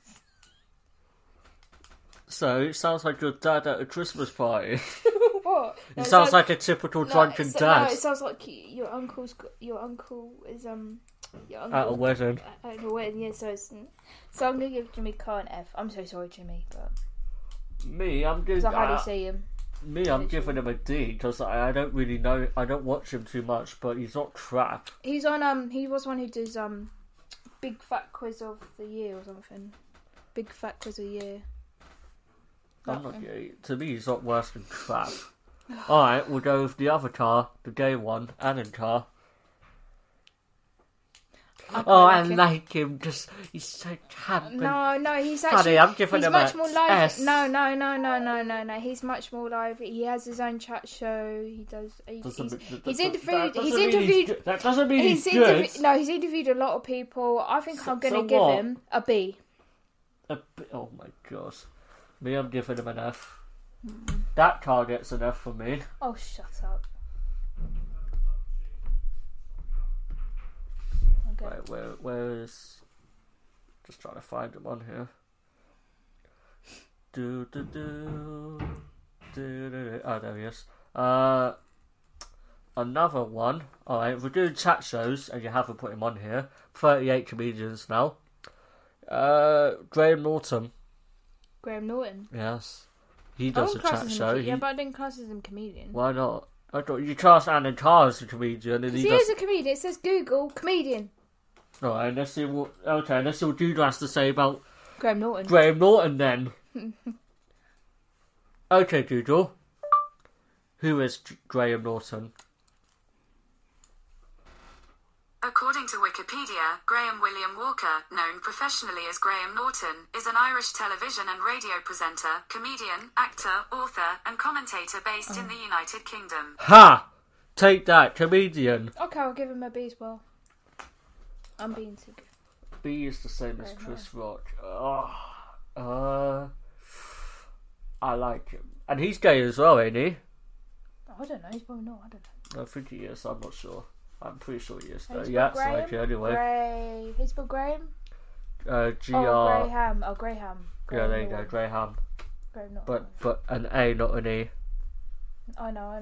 S1: So, it sounds like your dad at a Christmas party.
S2: What? No,
S1: It sounds like a typical drunken dad
S2: No, it sounds like your uncle is your uncle
S1: at a wedding.
S2: at a wedding. Yeah, so I'm gonna give Jimmy Carr an F. I'm so sorry, Jimmy, but
S1: Me, I'm
S2: because
S1: giving.
S2: I hardly see him.
S1: Me, I'm giving him a D because I don't really know. I don't watch him too much, but he's not crap.
S2: He's on he was one who does Big Fat Quiz of the Year or something. Big Fat Quiz of the Year.
S1: I'm not gay. To me, he's not worse than crap. Alright, we'll go with the other Carr, the gay one, Alan Carr. I
S2: him.
S1: like him because he's so campy.
S2: No, he's
S1: Funny,
S2: actually.
S1: I'm giving
S2: He's
S1: him
S2: much
S1: a
S2: more lively.
S1: S.
S2: No. He's much more lively. He has his own chat show. He does. He's interviewed.
S1: That doesn't mean he's good.
S2: He's interviewed a lot of people. I think I'm going to
S1: so
S2: give
S1: what?
S2: him a B.
S1: Oh my god. Me, I'm giving him an F. That car gets an F for me.
S2: Oh, shut up. Okay.
S1: Right, where is... Just trying to find him on here. Oh, there he is. Another one. Alright, we're doing chat shows, and you haven't put him on here. 38 comedians now. Graham Norton.
S2: Graham Norton.
S1: Yes. He does a chat show.
S2: Yeah, but I didn't class as a comedian.
S1: Why not? I thought you class Alan Carr as a comedian. And
S2: he is a comedian. It says Google comedian.
S1: Alright, let's see what Doodle has to say about
S2: Graham Norton.
S1: Graham Norton then. Okay, Doodle. Who is Graham Norton?
S3: According to Wikipedia, Graham William Walker, known professionally as Graham Norton, is an Irish television and radio presenter, comedian, actor, author, and commentator based in the United Kingdom.
S1: Ha! Take that, comedian.
S2: Okay, I'll give him a B as well. I'm being too good.
S1: B is the same as Chris Rock. I like him. And he's gay as well, ain't he?
S2: I don't know, he's probably not, I don't know.
S1: I think he is, I'm not sure. I'm pretty sure he is, though.
S2: He's
S1: Yeah,
S2: spelled
S1: it's like it anyway.
S2: He's spelled Graham?
S1: G-R...
S2: Graham. Oh, Graham.
S1: Yeah, there you go, Graham.
S2: Graham Norton.
S1: But an A, not an E.
S2: I know.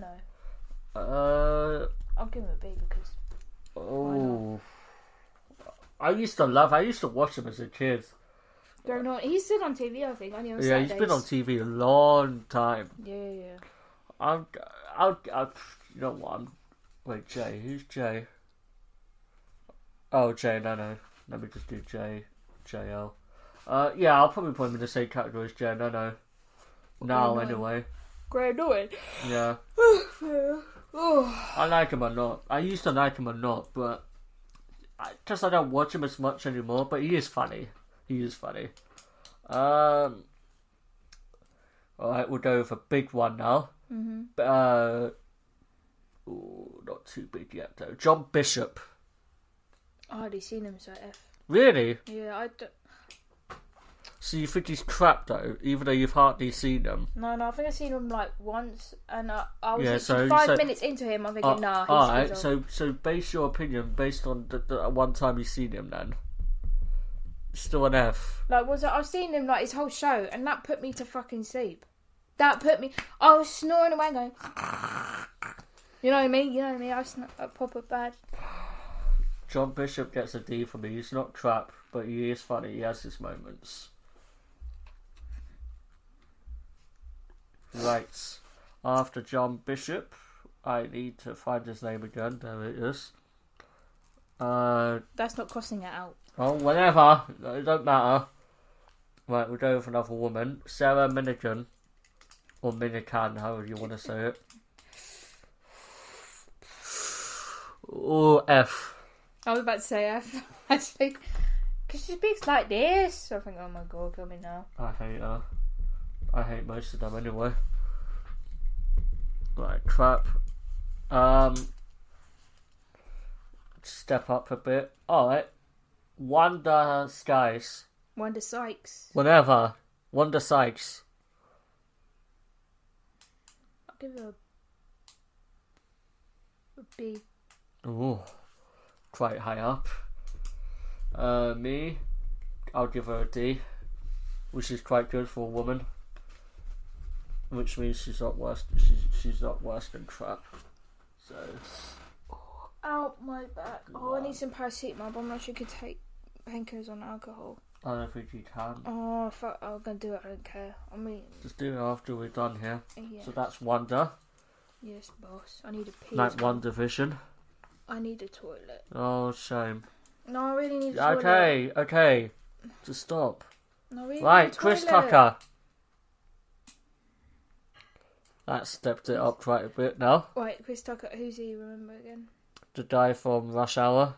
S2: I'll give him a B because...
S1: Oh... I used to watch him as a kid.
S2: Graham Norton. He's still on TV, I think, only on
S1: Yeah,
S2: Saturdays.
S1: he's been on TV a long time.
S2: Yeah.
S1: I'll you know what? Wait, Jay. Who's Jay? Oh, Jay. No. Let me just do JL. Yeah, I'll probably put him in the same category as Jay. No. Now, anyway.
S2: Graham Norton.
S1: Yeah. I like him or not. I used to like him or not, but I don't watch him as much anymore. But he is funny. Alright, we'll go with a big one now. Mm-hmm. Not too big yet though. John Bishop.
S2: I hardly seen him, so F.
S1: Really?
S2: Yeah, I don't...
S1: So you think he's crap though, even though you've hardly seen him?
S2: No, I think I've seen him like once, and I was
S1: Yeah,
S2: literally
S1: so-
S2: 5 minutes into him, I'm thinking, nah, he's
S1: Alright,
S2: on.
S1: so base your opinion based on the one time you've seen him then. Still an F.
S2: Like, I've seen him like his whole show, and that put me to fucking sleep. I was snoring away going... You know what I mean? I snap proper bad.
S1: John Bishop gets a D for me. He's not crap, but he is funny. He has his moments. Right. After John Bishop, I need to find his name again. There it is.
S2: That's not crossing it out.
S1: Oh, whatever. It don't matter. Right, we'll go with another woman. Sarah Minigan. Or Minican, however you want to say it. Oh, F.
S2: I was about to say F. Actually, because she speaks like this. I think, oh my god, kill me now.
S1: I hate her. I hate most of them anyway. Right, crap. Step up a bit. Alright. Wanda Sykes.
S2: Wanda Sykes.
S1: Whatever. Wanda Sykes.
S2: I'll give her a B.
S1: Ooh. Quite high up. Me. I'll give her a D. Which is quite good for a woman. Which means she's not worse. She's not worse than crap. So.
S2: Ow, my back. Oh, I need some paracetamol, but I'm not sure you could take painkillers on alcohol.
S1: I don't think you can.
S2: Oh, fuck, I'm gonna do it, I don't care. I mean...
S1: Just do it after we're done here.
S2: Yeah.
S1: So that's Wanda.
S2: Yes, boss. I need a pee.
S1: Like One Division.
S2: I need a toilet.
S1: Oh, shame.
S2: No, I really need a toilet.
S1: Okay. Just stop.
S2: No, I really
S1: Right,
S2: need a
S1: Chris
S2: toilet.
S1: Tucker. That stepped it up quite a bit now.
S2: Right, Chris Tucker, who's he, remember again?
S1: The guy from Rush Hour.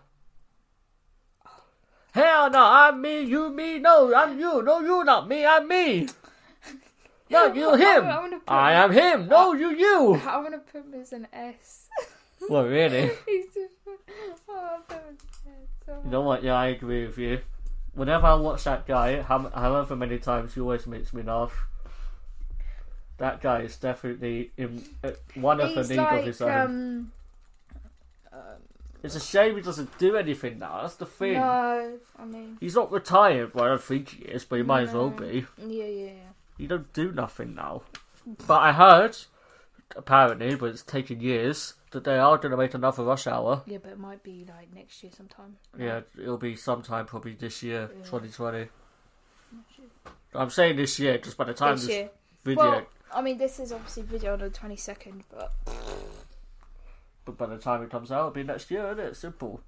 S1: Hell no, I'm me, you me, no, I'm you, no, you, not me, I'm me. No, you, him. I am him, no, you.
S2: I want to put him as an S.
S1: Well, really?
S2: He's just... Oh, that was sad.
S1: You know what, yeah, I agree with you. Whenever I watch that guy, however many times, he always makes me laugh. That guy is definitely in one of the league of his own. It's a shame he doesn't do anything now. That's the thing.
S2: No, I mean...
S1: He's not retired, well, I don't think he is, but he might as well be.
S2: Yeah.
S1: He don't do nothing now. But I heard apparently, but it's taken years, that they are going to make another Rush Hour.
S2: Yeah, but it might be like next year sometime.
S1: Yeah, it'll be sometime probably this year,
S2: Yeah.
S1: 2020. I'm saying this year, just by the time
S2: This
S1: this
S2: year.
S1: video...
S2: Well, I mean, this is obviously video on the 22nd, but...
S1: But by the time it comes out, it'll be next year, isn't it? Simple.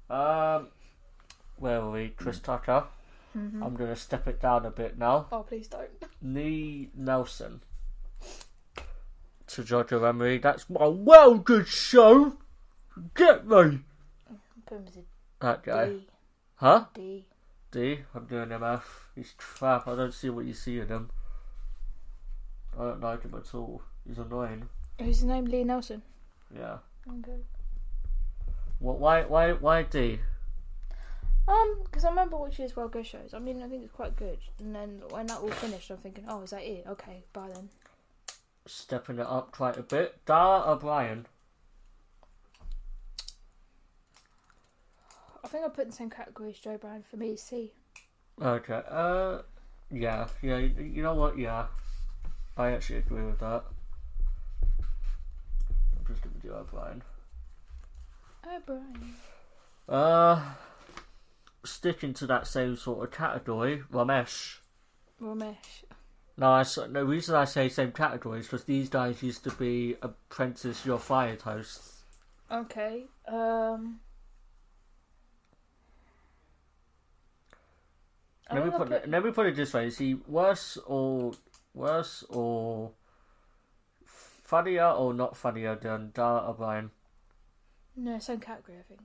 S1: Where are we? Chris Tucker.
S2: Mm-hmm.
S1: I'm going to step it down a bit now.
S2: Oh, please don't.
S1: Nee Nelson. To Roger Emery. That's my well good show. Get me.
S2: Put him as a
S1: That guy.
S2: D.
S1: Huh?
S2: D.
S1: D? I'm doing him F. He's crap. I don't see what you see in him. I don't like him at all. He's annoying.
S2: Who's his name? Lee Nelson.
S1: Yeah.
S2: Okay.
S1: What? Why D?
S2: Because I remember watching his Well Good shows. I mean, I think it's quite good. And then when that all finished, I'm thinking, oh, is that it? Okay, bye then.
S1: Stepping it up quite a bit. Dara O'Brien.
S2: I think I put in the same category as Joe Bryan. For me, C.
S1: Okay. Yeah. You know what? Yeah. I actually agree with that. I'm just gonna do O'Brien.
S2: O'Brien.
S1: Sticking to that same sort of category, Ramesh.
S2: Ramesh.
S1: No, the reason I say same category is because these guys used to be Apprentice You're Fired hosts.
S2: Okay.
S1: Let me put it this way: is he worse or funnier or not funnier than Dara O'Brien?
S2: No, same category, I think.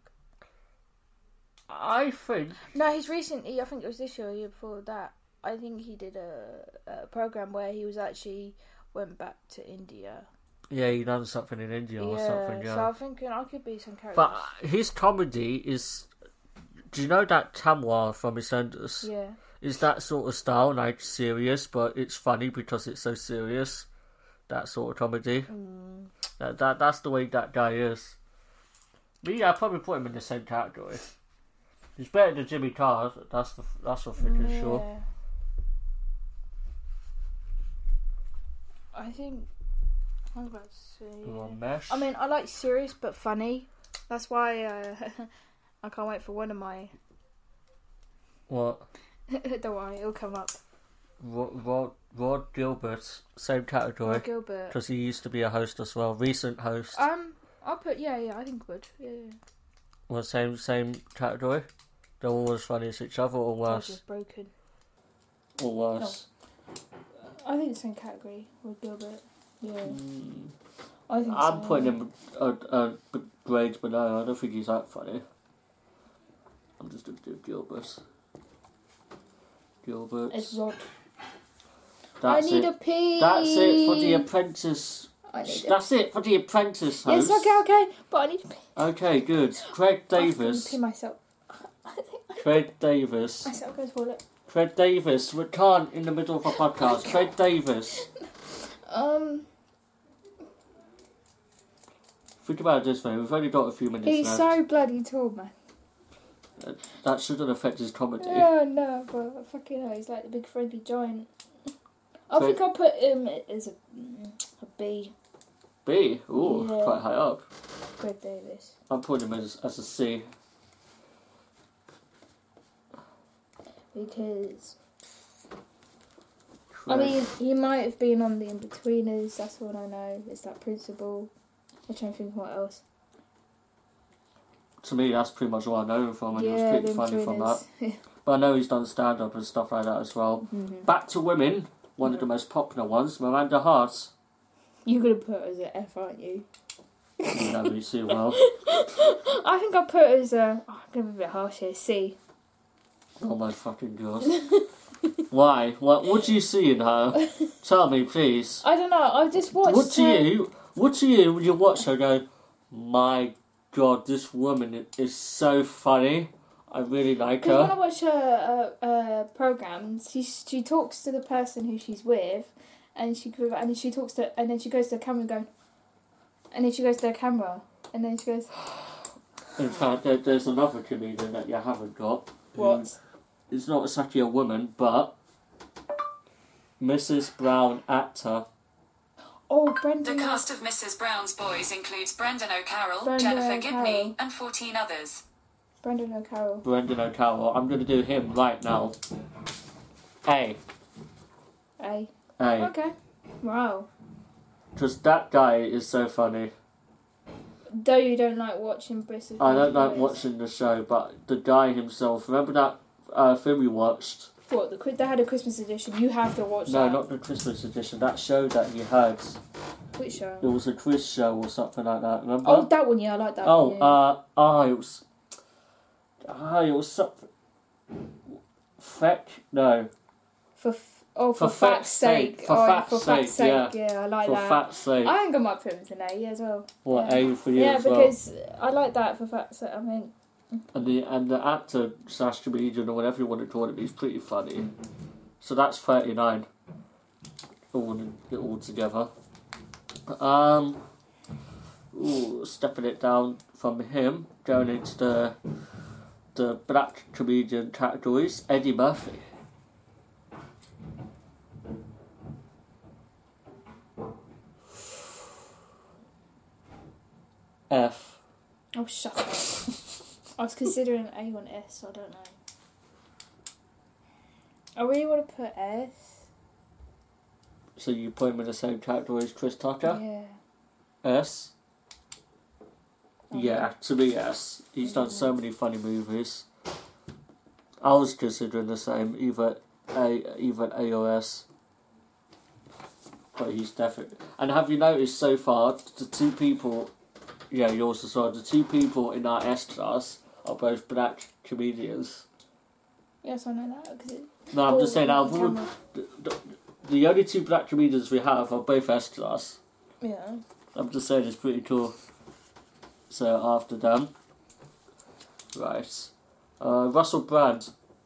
S1: I think.
S2: No, he's recently, I think it was this year or year before that, I think he did a program where he was actually went back to India.
S1: Yeah, he done something in India or something, yeah.
S2: So I'm thinking I could be some characters.
S1: But his comedy is... Do you know that Tamwa from EastEnders?
S2: Yeah.
S1: Is that sort of style, like serious, but it's funny because it's so serious? That sort of comedy? That's the way that guy is. But yeah, I'd probably put him in the same category. He's better than Jimmy Carr, that's for freaking sure.
S2: I think I'm about to say.
S1: Ramesh.
S2: I mean, I like serious but funny. That's why I can't wait for one of my.
S1: What?
S2: Don't worry, it'll come up.
S1: Rod Gilbert, same category.
S2: Rod Gilbert.
S1: Because he used to be a host as well, recent host.
S2: I'll put I think would. Yeah.
S1: Well, same category. They're all as funny as each other, or worse.
S2: Just broken.
S1: Or worse.
S2: I think the same category with Gilbert. Yeah. I think
S1: I'm putting him a grades below. I don't think he's that funny. I'm just going to do Gilbert.
S2: It's Rod.
S1: That's
S2: I need
S1: it.
S2: a pee.
S1: That's it for the Apprentice. That's it for the Apprentice host.
S2: Yes, okay. But I need to pee.
S1: Okay, good. Craig Davis.
S2: I pee myself.
S1: Craig Davis.
S2: I said I'll go to the toilet.
S1: Craig Davis. We can't in the middle of a podcast. Craig Davis. Think about it this way. We've only got a few minutes
S2: He's
S1: left.
S2: so bloody tall, man.
S1: That shouldn't affect his comedy.
S2: Oh no, but fucking hell, he's like the big friendly giant. I think I'll put him as a B.
S1: B? Ooh,
S2: Yeah.
S1: quite high up.
S2: Greg Davis.
S1: I'm putting him as a C.
S2: Because
S1: Craig.
S2: I mean, he might have been on the In-Betweeners. That's what I know. It's that principal. I'm trying to think what else.
S1: To me, that's pretty much what I know him from, and he was
S2: Yeah,
S1: pretty
S2: the
S1: funny from that.
S2: In-Betweeners.
S1: But I know he's done stand-up and stuff like that as well.
S2: Mm-hmm.
S1: Back to Women, one of the most popular ones, Miranda Hart.
S2: You're gonna put her as an F, aren't you?
S1: You know me too well.
S2: I think I'll put her as a. I'm gonna be a bit harsh here. C.
S1: Oh my fucking god. Why? What do you see in her? Tell me, please.
S2: I don't know. I just watched.
S1: What to you, when you watch her go, my god, this woman is so funny. I really like
S2: Because when I
S1: her.
S2: watch her programs, she talks to the person who she's with, and she talks to, and then she goes to the camera and going, and then she goes to the camera, and then she goes.
S1: In fact, there's another comedian that you haven't got.
S2: What?
S1: It's not exactly a woman, but Mrs. Brown actor.
S2: Oh,
S3: The
S2: Brendan.
S3: cast of Mrs. Brown's Boys includes Brendan O'Carroll,
S2: Brendan
S3: Jennifer
S2: O'Carroll.
S3: Gibney, and 14 others.
S2: Brendan O'Carroll.
S1: Brendan O'Carroll. I'm going to do him right now. A.
S2: A.
S1: A.
S2: Okay. Wow.
S1: Because that guy is so funny.
S2: Though you don't like watching Bristol.
S1: I don't like watching the show, but the guy himself. Remember that film we watched?
S2: What? They had a Christmas edition. You have to watch
S1: No,
S2: that.
S1: not the Christmas edition. That show that you had.
S2: Which show?
S1: It was a quiz show or something like that. Remember?
S2: Oh, that one. Yeah, I like that.
S1: Oh,
S2: one, yeah.
S1: it was something. Feck? No.
S2: For
S1: For
S2: fact's
S1: fact's
S2: sake.
S1: sake. For
S2: Oh,
S1: fact's
S2: for fact's
S1: sake,
S2: sake. Yeah, I like
S1: For
S2: that.
S1: fat's sake.
S2: I think I might put him as an A as well.
S1: What,
S2: yeah.
S1: A for you
S2: Yeah,
S1: as well?
S2: because I like that for fact's sake. I mean,
S1: And the actor / comedian or whatever you want to call him, he's pretty funny. So that's 39. All together. Stepping it down from him, going into the black comedian categories, Eddie Murphy. F.
S2: oh, shut up. I was considering A on S, I don't know. I really want to put S.
S1: So you put him in the same category as Chris Tucker?
S2: Yeah.
S1: S?
S2: Okay.
S1: Yeah, to me, yes. He's done so many funny movies. I was considering the same, either A or S. But he's definitely... And have you noticed so far, the two people... Yeah, yours as well. The two people in our S class are both black comedians.
S2: Yes, I know that. Cause
S1: No, I'm just saying, out of all...
S2: camera.
S1: The only two black comedians we have are both S class.
S2: Yeah.
S1: I'm just saying it's pretty cool. So after them, right, Russell Brand.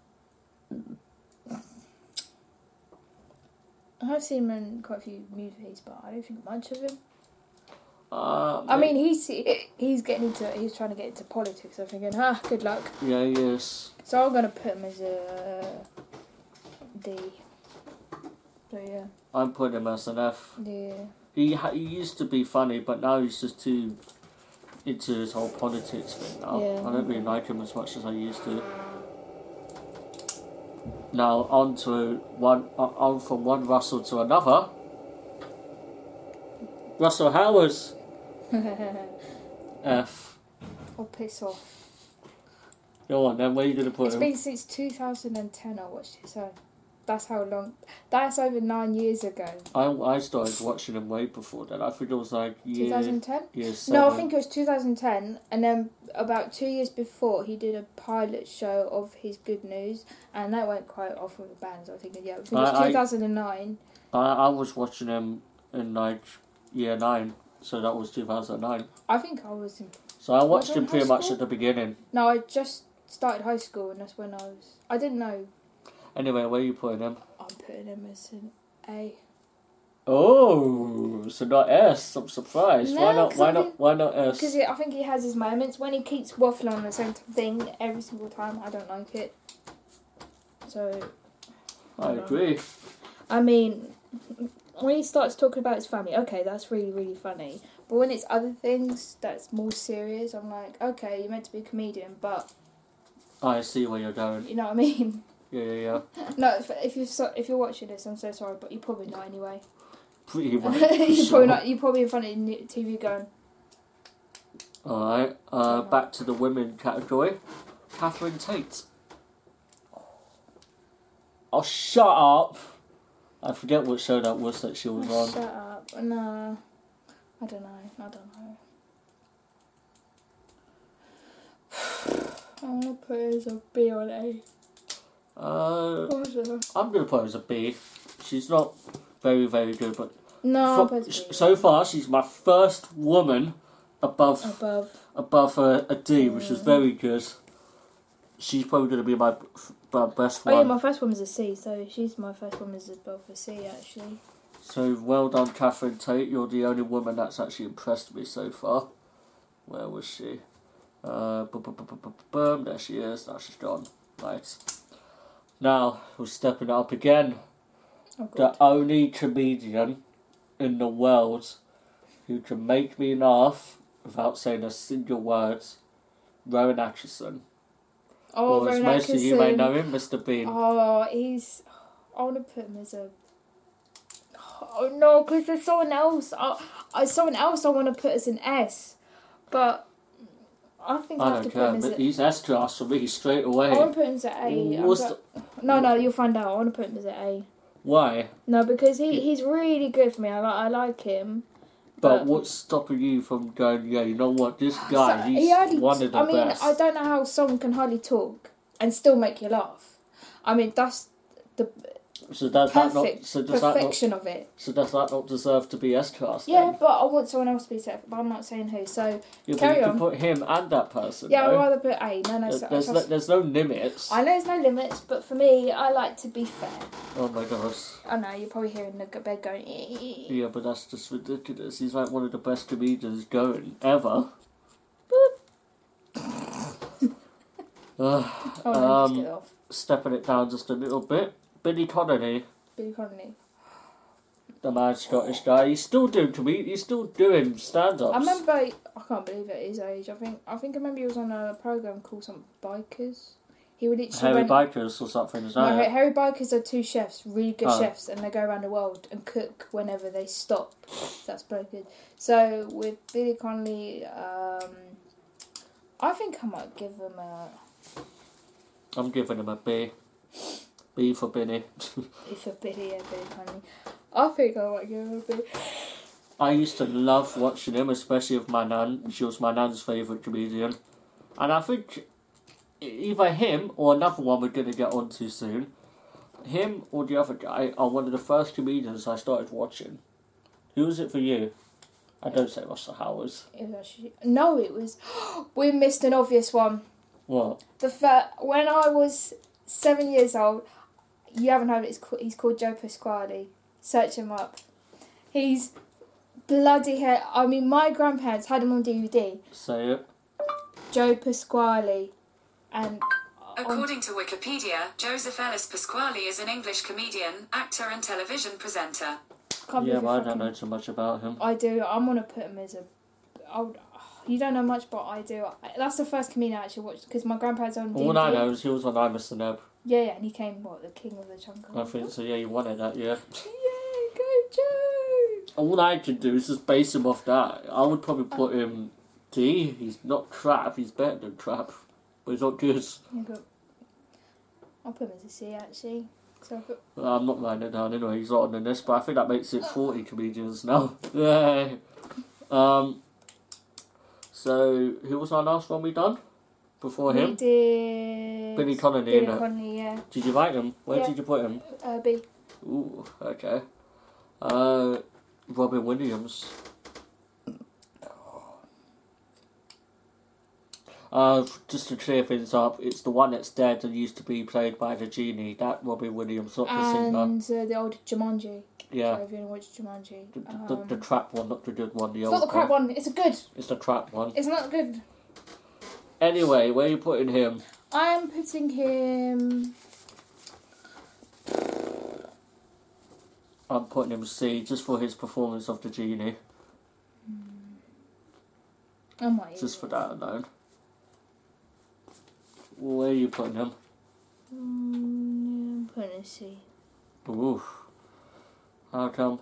S2: I've seen him in quite a few movies, but I don't think much of him.
S1: I
S2: mean, he's getting into, he's trying to get into politics. I'm thinking, good luck.
S1: Yeah, he is.
S2: So I'm gonna put him as a D. So yeah.
S1: I'm putting him as an F.
S2: Yeah.
S1: He used to be funny, but now he's just too into his whole politics thing now.
S2: Yeah.
S1: I don't really like him as much as I used to. Now on from one Russell to another. Russell Howard. F.
S2: Or piss off.
S1: Go on then, where are you going to put
S2: It's
S1: him?
S2: been since 2010 I watched it, so that's how long. That's over 9 years ago.
S1: I started watching him way before then. I think it was like
S2: 2010?
S1: year 7.
S2: No, I think it was 2010, and then about 2 years before, he did a pilot show of his Good News, and that went quite off with the bands. I think, yeah, I think it was 2009.
S1: I was watching him in like year 9, so that was 2009.
S2: I think I was in.
S1: So I watched
S2: Was I
S1: him
S2: in
S1: pretty
S2: high
S1: much
S2: school?
S1: at the beginning.
S2: No, I just started high school, and that's when I didn't know.
S1: Anyway, where are you putting him?
S2: I'm putting him as an A.
S1: Oh, so not S. I'm surprised.
S2: No,
S1: Why not?
S2: 'cause
S1: Why
S2: I
S1: not?
S2: think-
S1: Why not S?
S2: Because I think he has his moments when he keeps waffling on the same thing every single time. I don't like it. So,
S1: I agree.
S2: I mean, when he starts talking about his family, okay, that's really, really funny. But when it's other things that's more serious, I'm like, okay, you're meant to be a comedian, but
S1: I see where you're going.
S2: you know what I mean?
S1: Yeah.
S2: No, if you're watching this, I'm so sorry, but you're probably not anyway.
S1: Pretty much.
S2: You're probably not. You're probably in front of the TV going.
S1: Alright, back to the women category. Catherine Tate. Oh, shut up! I forget what show that was that she was on.
S2: Shut up. No. I don't know. I want to put it as a B or an A.
S1: I'm going to put her as a B. She's not very, very good, but
S2: No, I'll put it as a B.
S1: so far she's my first woman above a D, which is very good. She's probably going to be my best one.
S2: Oh yeah, my first one was a C, so she's my first one was above a C actually.
S1: So well done, Catherine Tate. You're the only woman that's actually impressed me so far. Where was she? Boom, there she is. Now she's gone. Right. Now we're stepping it up again.
S2: Oh god.
S1: The only comedian in the world who can make me laugh without saying a single word. Rowan Atkinson.
S2: Oh,
S1: Or as
S2: Rowan
S1: most of you may
S2: Atkinson.
S1: know him, Mr. Bean.
S2: Oh, I want to put him as a... Oh, no, because there's someone else. Someone else I want to put as an S. But I think I
S1: I
S2: have to
S1: don't
S2: put him
S1: care,
S2: as
S1: but
S2: a...
S1: he's S-class for me straight
S2: I
S1: away.
S2: want to put him as an A.
S1: What's
S2: No, you'll find out. I want to put him as an A.
S1: Why?
S2: No, because he's really good for me. I like him.
S1: But what's stopping you from going, yeah, you know what, this guy,
S2: So,
S1: he's one of the best.
S2: I don't know how someone can hardly talk and still make you laugh. I mean, that's the
S1: So does
S2: perfection of it.
S1: So does that not deserve to be S-class?
S2: Yeah,
S1: then?
S2: but I want someone else to be set, but I'm not saying who. So
S1: Yeah,
S2: carry
S1: but you
S2: on.
S1: can put him and that person.
S2: Yeah, I'd
S1: though.
S2: rather put A. No,
S1: There's no limits.
S2: I know there's no limits, but for me, I like to be fair.
S1: Oh my gosh.
S2: I know you're probably hearing the bed going.
S1: Yeah, but that's just ridiculous. He's like one of the best comedians going ever.
S2: Just get off.
S1: Stepping it down just a little bit. Billy Connolly,
S2: Billy Connolly.
S1: the mad Scottish guy, he's still doing he's still doing stand-ups.
S2: I remember. I can't believe at his age. I remember he was on a program called some Bikers. He would literally
S1: Harry Bikers or something, is that
S2: No,
S1: it?
S2: Harry Bikers are two chefs, really good
S1: Oh.
S2: chefs, and they go around the world and cook whenever they stop. So that's very good. So with Billy Connolly, I think I might give him a
S1: I'm giving him a B. B for Billy.
S2: if a Billy Connolly. I think I might give him a B.
S1: I used to love watching him, especially with my nan. She was my nan's favourite comedian. And I think either him or another one we're going to get onto soon, him or the other guy are one of the first comedians I started watching. Who was it for you? I don't say Russell Howard.
S2: No, it was. We missed an obvious one.
S1: What?
S2: When I was 7 years old, you haven't heard it. He's called Joe Pasquale. Search him up. He's bloody hell. I mean, my grandparents had him on DVD.
S1: Say it.
S2: Joe Pasquale, and
S3: According to Wikipedia, Joseph Ellis Pasquale is an English comedian, actor and television presenter.
S1: Yeah, but I don't know too much about him.
S2: I do. I'm gonna put him as a. You don't know much, but I do. That's the first comedian I actually watched because my grandparents on DVD.
S1: All I know is he was on I'm a Celeb.
S2: Yeah, and he came the king of the jungle.
S1: I think so. Yeah, you wanted that. Yeah.
S2: Yay, go Joe!
S1: All I could do is just base him off that. I would probably put him D. He's not crap. He's better than crap, but he's not good.
S2: Yeah, but I'll put him as a C actually. So
S1: I'm not writing it down anyway. He's not on the list, but I think that makes it 40 comedians now. Yay. So who was our last one we done before
S2: we
S1: him?
S2: did
S1: Billy Connolly.
S2: Billy
S1: Innit?
S2: Connolly, yeah.
S1: Did you write him? Where
S2: Yeah.
S1: did you put him?
S2: B.
S1: Ooh, okay. Robin Williams. Just to clear things up, it's the one that's dead and used to be played by the genie. That Robin Williams, not the singer.
S2: And the old Jumanji.
S1: Yeah.
S2: So if you want to watch Jumanji.
S1: The crap one, not the good one. The
S2: It's
S1: old
S2: not the crap one. It's a good.
S1: It's the crap one.
S2: It's not good.
S1: Anyway, where are you putting him?
S2: I'm putting him.
S1: I'm putting him C, just for his performance of the genie.
S2: I might.
S1: Just for that alone. Where are you putting him?
S2: I'm putting a C.
S1: Ooh. How come?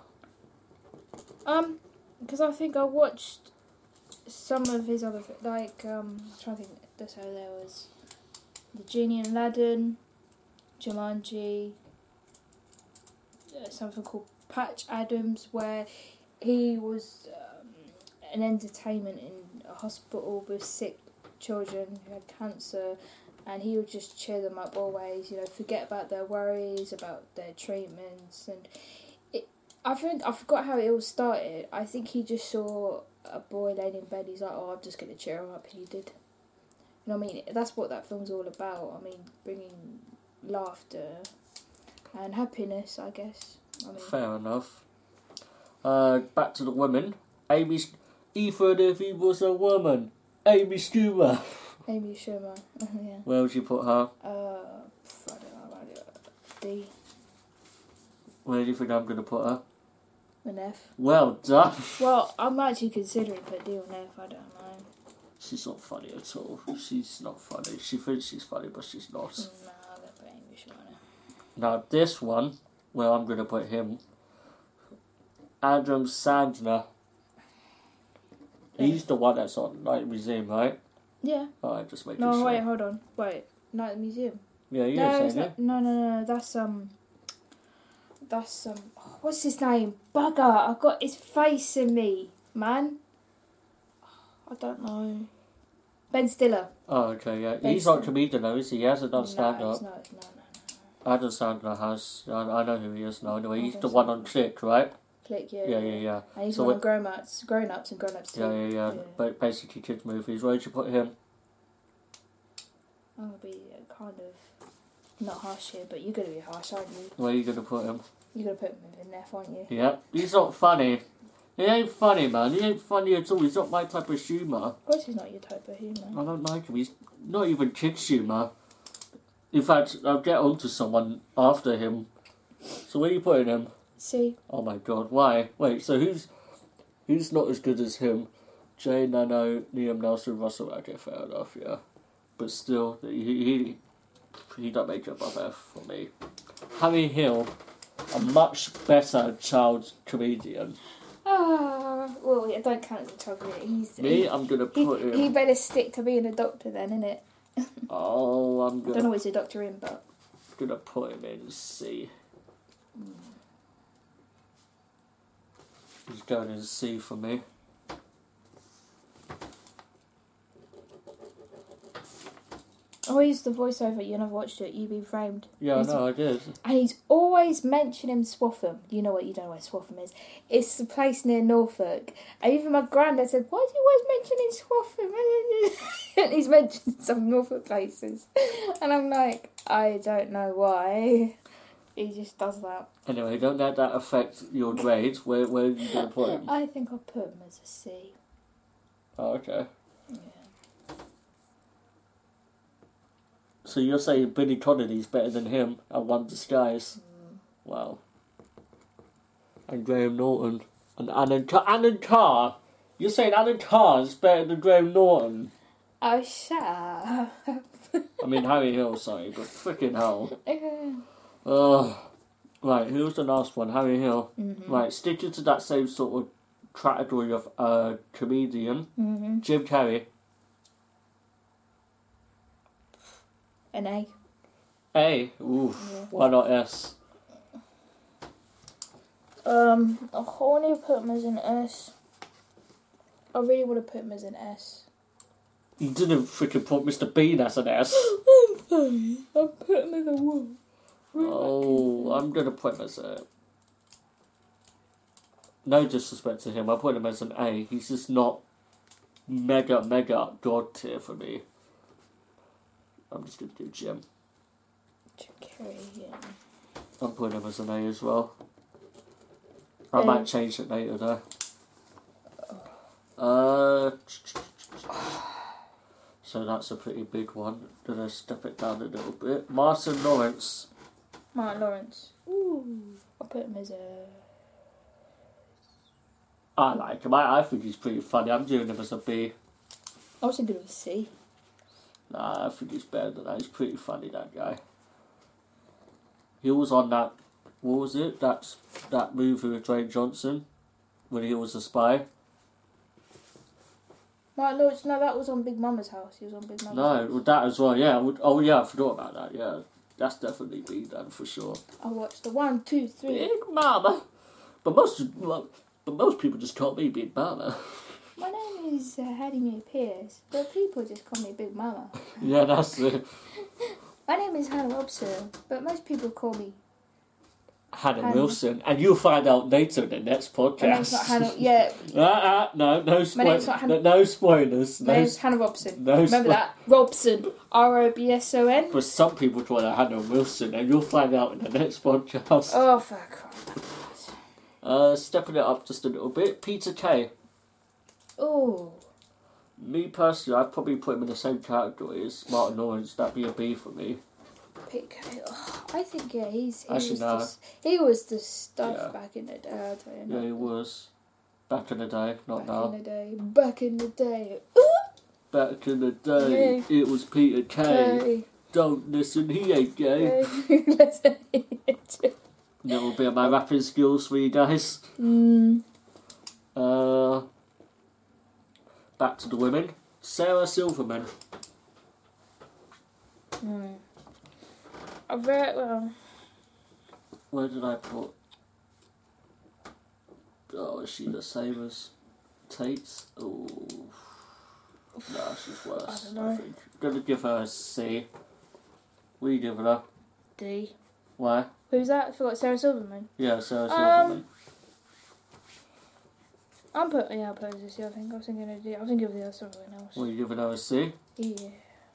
S2: Because I think I watched some of his other I'm trying to think. So there was the Genie and Aladdin, Jumanji, something called Patch Adams, where he was an entertainment in a hospital with sick children who had cancer, and he would just cheer them up always. Forget about their worries, about their treatments, and I forgot how it all started. I think he just saw a boy laying in bed. He's like, "Oh, I'm just gonna cheer him up," and he did. You know what I mean? That's what that film's all about. I mean, bringing laughter and happiness, I guess.
S1: Fair enough. Back to the women. Even if he was a woman. Amy Schumer.
S2: Amy Schumer. Yeah.
S1: Where would you put her?
S2: I don't know about it. D.
S1: Where do you think I'm going to put her?
S2: An F.
S1: Well done.
S2: Well, I'm actually considering putting D on F. I don't know.
S1: She's not funny at all. She's not funny. She thinks she's funny, but she's not.
S2: No, I'm going to put English on it.
S1: Now this one, where I'm going to put him, Adam Sandler. He's the one that's on Night Museum, right?
S2: Yeah.
S1: Alright, just making
S2: No,
S1: sure.
S2: wait, hold on. Wait, Night at the Museum.
S1: Yeah, you're
S2: No,
S1: saying
S2: it's
S1: it.
S2: not, no. That's what's his name? Bugger! I've got his face in me, man. I don't know. Ben Stiller.
S1: Oh, okay, yeah.
S2: Ben
S1: He's not
S2: Stiller.
S1: comedian though, is he? He hasn't done stand
S2: No,
S1: up.
S2: it's not. No.
S1: Adam Sandler has. I know who he is now. Anyway, he's
S2: Adam
S1: the one on
S2: Sandler.
S1: Click, right?
S2: Click, yeah.
S1: Yeah.
S2: And he's
S1: So
S2: one
S1: what-
S2: on Grown Ups and Grown Ups too.
S1: Yeah. But basically kids movies. Where would you put him?
S2: I'm gonna be kind of not harsh here, but you're gonna be harsh, aren't you?
S1: Where are you going to put him?
S2: You're gonna put him in an F, aren't you?
S1: Yeah. He's not funny. He ain't funny, man. He ain't funny at all. He's not my type of humour.
S2: Of course, he's not your type of humour.
S1: I don't like him. He's not even kids humour. In fact, I'll get on to someone after him. So where are you putting him?
S2: See,
S1: Oh my god, why? Wait, so who's not as good as him? Jay Nano, Liam Nelson, Russell. Okay, fair enough, yeah. But still, he don't make it above F for me. Harry Hill, a much better child comedian.
S2: well, I don't count as a child comedian.
S1: Me, I'm gonna put
S2: He
S1: him.
S2: better stick to being a doctor then, innit?
S1: Oh, I'm
S2: I don't know
S1: gonna
S2: what he's a doctor in, but
S1: put him in C. He's going in C for me.
S2: oh, he's the voiceover. You never watched it. You Be Framed.
S1: Yeah,
S2: He's-
S1: no, I did.
S2: And he's always mentioning Swaffham. You know what? You don't know where Swaffham is. It's the place near Norfolk. And even my granddad said, "Why is he always mentioning Swaffham?" And he's mentioned some Norfolk places. And I'm like, I don't know why. He just does that.
S1: Anyway, don't let that affect your grades. Where are you going to put him?
S2: I think I'll put him as a C.
S1: Oh, okay.
S2: Yeah.
S1: So you're saying Billy Connody's better than him and One Disguise? Wow. And Graham Norton. And Alan Carr? You're saying Alan Carr is better than Graham Norton?
S2: Oh, shut up.
S1: I mean, Harry Hill, sorry, but freaking hell.
S2: Mhm.
S1: Right, who's the last one? Harry Hill. Right, sticking to that same sort of category of comedian. Jim Carrey.
S2: An A.
S1: A. Ooh, why not S?
S2: I want to put him as an S. I really want to put him as an S.
S1: You didn't freaking put Mr. Bean as an S.
S2: I'm sorry. I put him as a 1.
S1: Oh, I'm going to put him as a... No disrespect to him, I put him as an A. He's just not mega god tier for me. I'm just going to do Jim.
S2: Okay, yeah.
S1: I'm putting him as an A as well. I might change it later though. So that's a pretty big one. Gonna step it down a little bit. Martin Lawrence.
S2: Martin Lawrence. Ooh. I'll put him as a...
S1: I like him. I think he's pretty funny. I'm doing him as a B.
S2: I was thinking of a C.
S1: Nah, I think he's better than that. He's pretty funny, that guy. He was on that... What was it? That movie with Dwayne Johnson. When he was a spy.
S2: Martin Lawrence, no, that was on Big Mama's house. He was on Big Mama's
S1: No,
S2: house.
S1: with that as well, yeah. Oh, yeah, I forgot about that, yeah. That's definitely B then, for sure.
S2: I watched the 1, 2, 3.
S1: Big Mama. But most people just call me Big Mama.
S2: My name is Hattie Mae Pierce, but people just call me Big Mama.
S1: Yeah, that's it.
S2: My name is Hannah Robson, but most people call me...
S1: Hannah
S2: Hannah.
S1: Wilson. And you'll find out later in the next podcast.
S2: My name's not Hannah... Yeah,
S1: No
S2: My name's not Hannah-
S1: no spoilers.
S2: my
S1: No,
S2: name's Hannah Robson.
S1: no
S2: Remember that? Robson. R-O-B-S-O-N.
S1: but some people call her Hannah Wilson, and you'll find out in the next podcast.
S2: Oh, fuck.
S1: Stepping it up just a little bit. Peter Kay.
S2: Oh.
S1: Me personally, I'd probably put him in the same category as Martin Lawrence. That'd be a B for me.
S2: Peter Kay. Oh, I think he
S1: Actually, no.
S2: he was the stuff
S1: Yeah.
S2: back in the day. I'll tell you.
S1: Yeah, he was. Back in the day, not now.
S2: Back in the day.
S1: Back in the day, it was Peter Kay.
S2: Okay.
S1: Don't listen, he ain't gay.
S2: Listen.
S1: Little bit of my rapping skills for you guys. Back to the women. Sarah Silverman.
S2: I very well.
S1: Where did I put? Oh, is she the same as Tate's? Oh, no, she's worse.
S2: I don't know.
S1: I think. I'm gonna give her a C. What are you giving her?
S2: D.
S1: Why?
S2: Who's that? I forgot. Sarah Silverman.
S1: Yeah, Sarah Silverman.
S2: I'll put it as a C. I think. I was thinking of D. I was thinking of the other something else.
S1: What are you giving her a C?
S2: Yeah.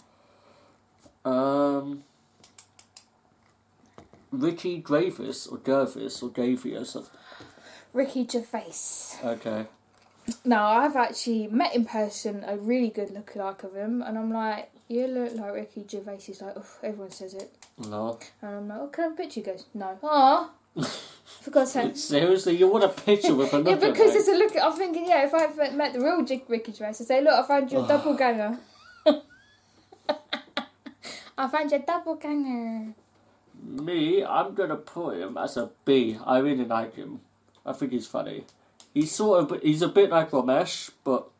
S1: Ricky Gravis or Gervais or Gavious.
S2: Ricky Gervais.
S1: Okay.
S2: No, I've actually met in person a really good lookalike of him, and I'm like, you look like Ricky Gervais. He's like, oh, everyone says it.
S1: No.
S2: And I'm like, oh, can I have a picture? He goes, no. Aww. For God's sake.
S1: Seriously, you want a picture with a
S2: Yeah,
S1: lookalike?
S2: because it's a look. I'm thinking, yeah, if I met the real Ricky Gervais, I'd say, look, I found you a doppelganger. I found your doppelganger.
S1: Me, I'm gonna put him as a B. I really like him. I think he's funny. He's he's a bit like Ramesh, but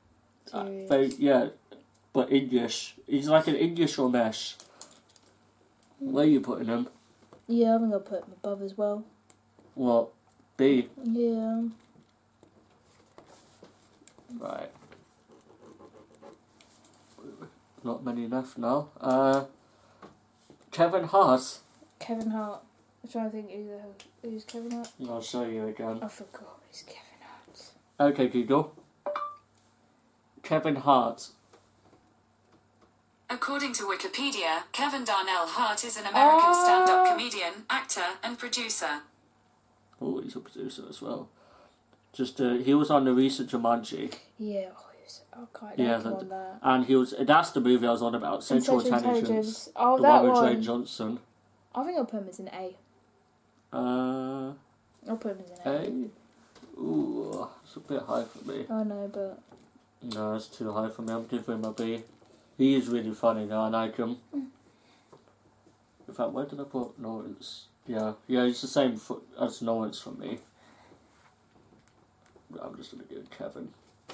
S1: but English. He's like an English Ramesh. Where are you putting him?
S2: Yeah, I think I'll put him above as well.
S1: What? B.
S2: Yeah.
S1: Right. Not many left now. Kevin Hart.
S2: Kevin Hart. I'm trying to think who's Kevin Hart.
S1: I'll show you again.
S2: I forgot who's Kevin Hart.
S1: Okay, Google. Kevin Hart.
S3: According to Wikipedia, Kevin Darnell Hart is an American stand-up comedian, actor, and producer.
S1: Oh, he's a producer as well. He was on the recent Jumanji.
S2: Yeah, I quite like him on that.
S1: And that's the movie I was on about, Central Intelligence.
S2: Oh,
S1: the
S2: that
S1: one with
S2: one.
S1: Dwayne Johnson.
S2: I think I'll put him as an A.
S1: I'll
S2: put him as an A.
S1: Ooh, it's a bit high for me.
S2: I know, but...
S1: No, it's too high for me. I'm giving him a B. He is really funny though, I like him. In fact, where did I put Lawrence? Yeah, he's the same as Lawrence for me. I'm just going to give Kevin.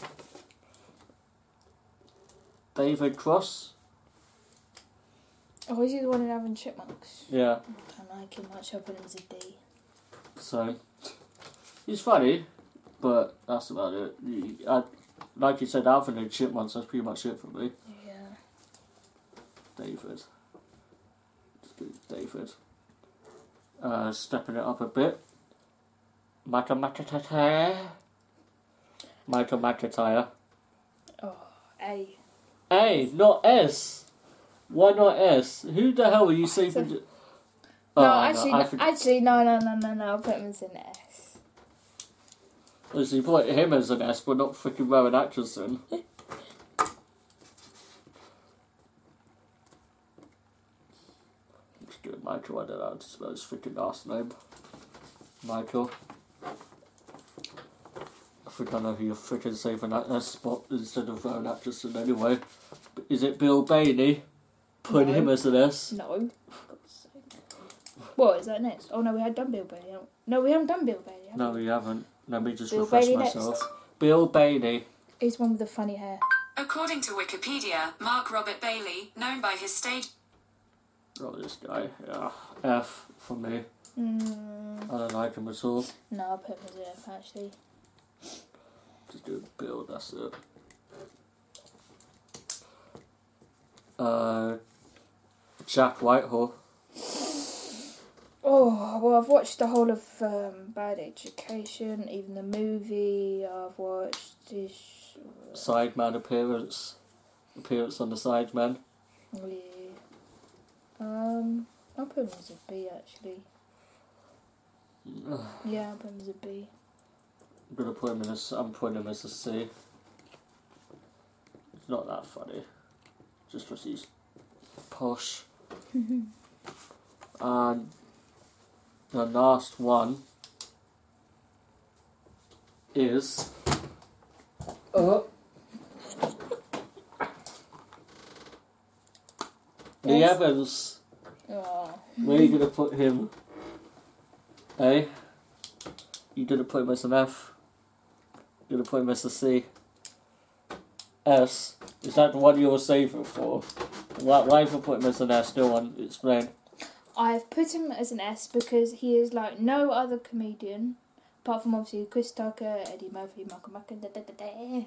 S1: David Cross.
S2: Oh, is he the one in Having Chipmunks?
S1: Yeah.
S2: I don't like him much. I'll put him as a D.
S1: So, he's funny, but that's about it. Like you said, Alvin and Chipmunks, that's pretty much it for me.
S2: Yeah.
S1: David. Stepping it up a bit. Michael McIntyre.
S2: Oh, A.
S1: A, not S. Why not S? Who the hell are you saving?
S2: No, actually, no. I'll put him as an S.
S1: Well, so you put him as an S, but not freaking Rowan Atkinson. Let's do it, Michael. I don't know how to spell his freaking last name. Michael. I think I know who you're freaking saving that spot instead of Rowan Atkinson anyway. Is it Bill Bailey? Putting him as an S?
S2: No. For God's sake. What is that next? Oh no, we had done Bill Bailey. No, we haven't done Bill Bailey.
S1: No, we haven't. Let me just
S2: Bill
S1: refresh
S2: Bailey
S1: myself.
S2: next.
S1: Bill Bailey.
S2: He's one with the funny hair.
S3: According to Wikipedia, Mark Robert Bailey, known by his stage...
S1: Oh, this guy. Yeah. F for me. I don't like him at all.
S2: No, I'll put him as an F actually.
S1: Just do a Bill, that's it. Jack Whitehall.
S2: Oh, well, I've watched the whole of Bad Education, even the movie. I've watched his...
S1: Sideman appearance. Appearance on the Sideman.
S2: Yeah. I'll put him as a B, actually. Yeah, I'll put him as a B.
S1: I'm putting him as a C. It's not that funny. Just because he's posh. And the last one is... Lee Evans.
S2: Oh.
S1: Where are you going to put him? A? You didn't put him as an F. You're going to put him as a C. S? Is that the one you were saving for? Why have you put him as an S? No one explain.
S2: I've put him as an S because he is like no other comedian, apart from obviously Chris Tucker, Eddie Murphy, Malcolm Mackin.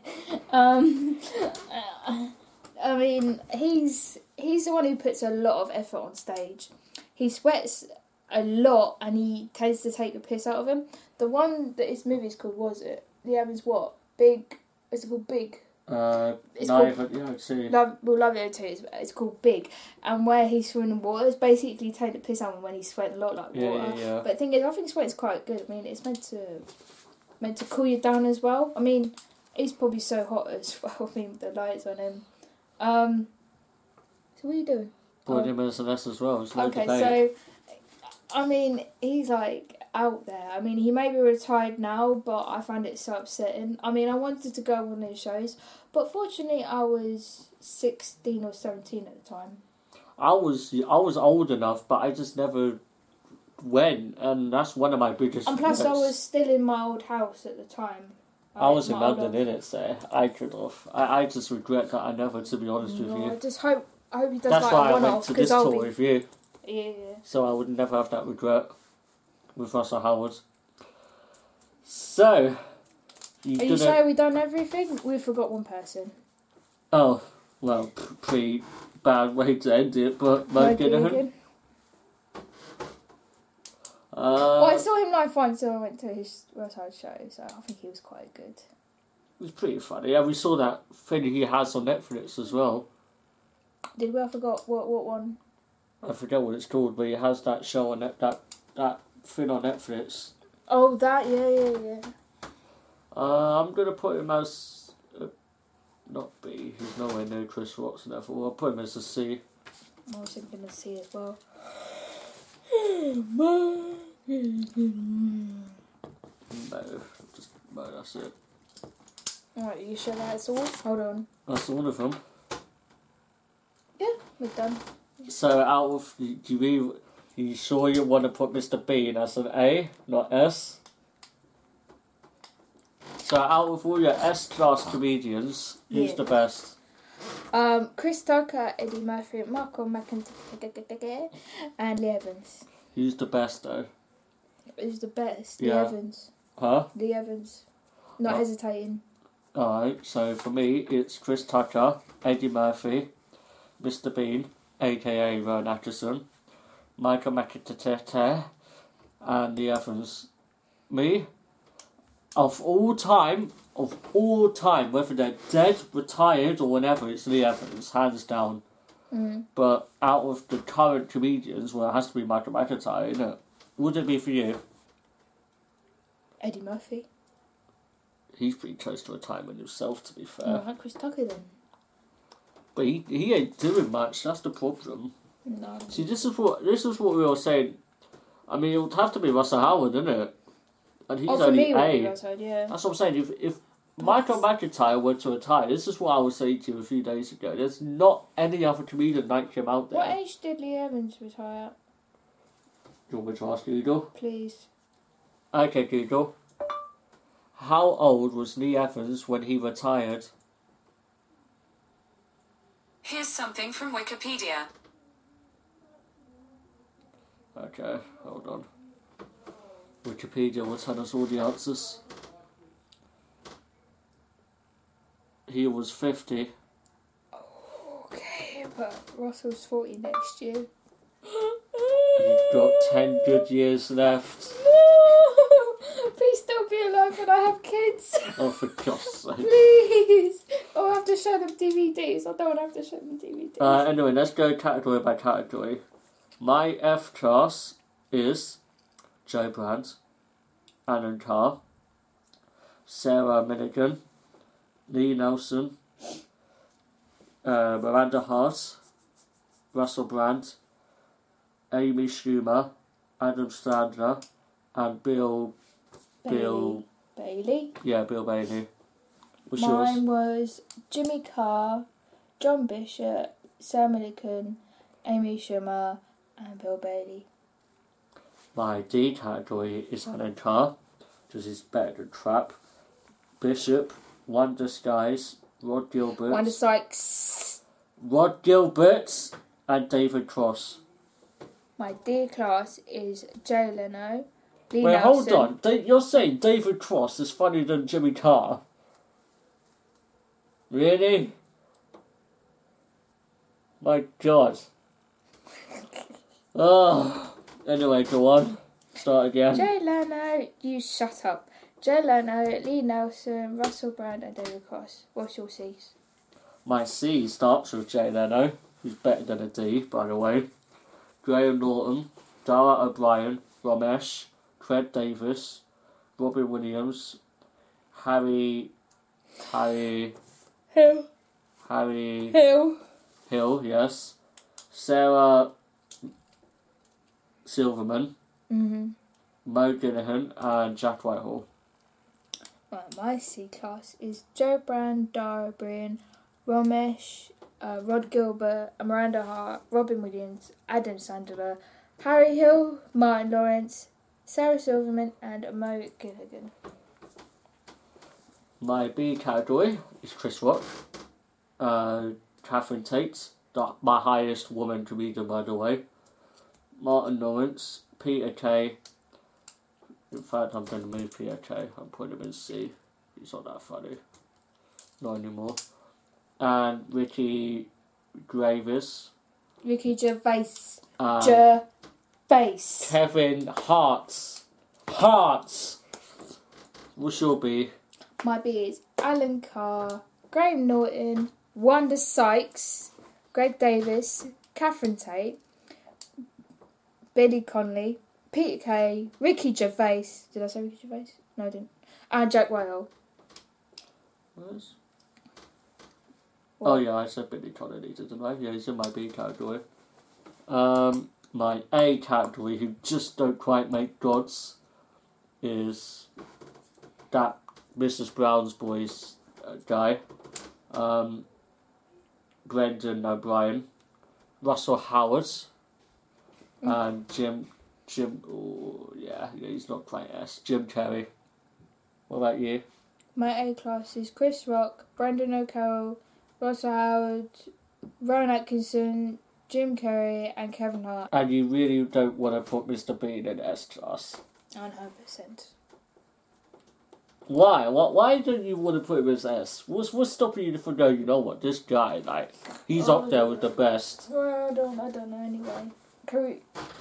S2: I mean, he's the one who puts a lot of effort on stage. He sweats a lot, and he tends to take the piss out of him. The one that his movie is called, was it? Lee Evans what? Big? Is it called Big? It's called,
S1: yeah, I'd say.
S2: Love It too. It's called Big, and where he's swimming in water, it's basically take the piss out of him when he's sweating a lot like water.
S1: Yeah.
S2: But the thing is, I think sweating's quite good. I mean, it's meant to cool you down as well. I mean, he's probably so hot as well. I mean, with the lights on him. So what are you doing?
S1: Put him as an S as well. It's no
S2: Okay,
S1: debate.
S2: so I mean, he's like out there. I mean, he may be retired now, but I find it so upsetting. I mean, I wanted to go on one of his shows, but fortunately, I was 16 or 17 at the time.
S1: I was old enough, but I just never went, and that's one of my biggest.
S2: And plus, I
S1: regrets.
S2: was still in my old house at the time.
S1: I was in
S2: my old
S1: London, innit? So I could have. I just regret that I never, to be honest with
S2: No, I
S1: you.
S2: just hope he does
S1: That's
S2: like
S1: why
S2: a
S1: I went
S2: one-off
S1: to
S2: because
S1: this
S2: I'll
S1: tour
S2: be
S1: with you,
S2: yeah.
S1: so I would never have that regret with Russell Howard. So,
S2: Are you sure we done everything? We forgot one person.
S1: Oh, well, pretty bad way to end it, but Mike Ginahan.
S2: Well, I saw him live once, so I went to his retired show, so I think he was quite good.
S1: It was pretty funny. Yeah, we saw that thing he has on Netflix as well.
S2: Did we? I forgot what one.
S1: I forget what it's called, but he has that show on that thing on Netflix.
S2: Oh, that, yeah.
S1: I'm gonna put him as not B. He's nowhere near Chris Rock's level. I'll put him as a C.
S2: I was thinking of C as well.
S1: No, that's it.
S2: Alright, you sure that's all? Hold on.
S1: That's all of them.
S2: Yeah, we're done.
S1: So out of you sure you want to put Mr. Bean as an A, not S? So out of all your S-class comedians, who's the best?
S2: Chris Tucker, Eddie Murphy, Malcolm Mackin, and Lee Evans.
S1: Who's the best though?
S2: Who's the best?
S1: Yeah.
S2: Lee Evans.
S1: Huh?
S2: Lee Evans. Not hesitating.
S1: Alright, so for me it's Chris Tucker, Eddie Murphy, Mr. Bean, aka Rowan Atkinson, Michael McIntyre, and Lee Evans. Me? Of all time, whether they're dead, retired, or whatever, it's Lee Evans, hands down. But out of the current comedians, well, it has to be Michael McIntyre, isn't it? Would it be for you?
S2: Eddie Murphy.
S1: He's pretty close to retirement himself, to be fair.
S2: Alright, Chris Tucker then.
S1: But he ain't doing much. That's the problem.
S2: No.
S1: See, this is what we were saying. I mean, it would have to be Russell Howard, isn't it? And he's
S2: for
S1: only
S2: me,
S1: A.
S2: yeah.
S1: That's what I'm saying. If Michael McIntyre were to retire, this is what I was saying to you a few days ago. There's not any other comedian like him out there.
S2: What age did Lee Evans retire at?
S1: Do you want me to ask Google?
S2: Please.
S1: Okay, Google. How old was Lee Evans when he retired?
S3: Here's something from Wikipedia.
S1: Okay, hold on. Wikipedia will tell us all the answers. He was 50.
S2: Okay, but Russell's 40 next year.
S1: You've got 10 good years left.
S2: No! Please don't be alive when I have kids.
S1: Oh, for God's sake.
S2: Please! I'll have to show them DVDs. I don't have to show them DVDs.
S1: Anyway, let's go category by category. My F class is Joe Brandt, Alan Carr, Sarah Milligan, Lee Nelson, Miranda Hart, Russell Brand, Amy Schumer, Adam Sandler, and Bill
S2: Bailey.
S1: Yeah, Bill Bailey. What's
S2: Mine
S1: yours?
S2: was Jimmy Carr, John Bishop, Sarah Millican, Amy Schumer, and Bill Bailey.
S1: My D category is Alan Carr, because he's better than Trap. Bishop, Wonder Skies, Rod Gilbert.
S2: Wanda Sykes.
S1: Rod Gilbert and David Cross.
S2: My D class is Jay Leno, Lee
S1: Wait,
S2: Nelson.
S1: hold on. You're saying David Cross is funnier than Jimmy Carr? Really? My God. Oh. Anyway, go on. Start again.
S2: Jay Leno, you shut up. Jay Leno, Lee Nelson, Russell Brand, and David Cross. What's your C's?
S1: My C starts with Jay Leno, who's better than a D, by the way. Graham Norton, Dara O'Brien, Ramesh, Craig Davis, Robin Williams, Harry Hill, yes. Sarah Silverman, Mo Gillihan, and Jack Whitehall.
S2: Right, my C class is Joe Brand, Dara O'Brien, Ramesh, Rod Gilbert, Miranda Hart, Robin Williams, Adam Sandler, Harry Hill, Martin Lawrence, Sarah Silverman, and Mo Gilligan.
S1: My B category is Chris Rock, Catherine Tate, my highest woman comedian, by the way, Martin Lawrence, Peter Kay. In fact, I'm going to move Peter Kay. I'm putting him in C. He's not that funny. Not anymore. And Ricky Gervais. Kevin Hart. What's your B?
S2: My B is Alan Carr, Graham Norton, Wanda Sykes, Greg Davis, Catherine Tate, Billy Connolly, Peter Kay, Ricky Gervais. Did I say Ricky Gervais? No, I didn't. And Jack Whitehall.
S1: What? Oh yeah, I said Billy Connolly, didn't I? Yeah, he's in my B category. My A category, who just don't quite make gods, is that Mrs. Brown's Boys guy. Brendan O'Brien, Russell Howard, and Jim. Oh, yeah, he's not quite S. Jim Carrey. What about you?
S2: My A class is Chris Rock, Brendan O'Carroll, Russell Howard, Rowan Atkinson, Jim Carrey, and Kevin Hart.
S1: And you really don't want to put Mr. Bean in S class?
S2: 100%.
S1: Why? Why don't you want to put him as S? What's stopping you from going, you know what, this guy, like, he's up there with the best.
S2: Well, I don't know anyway. Can we...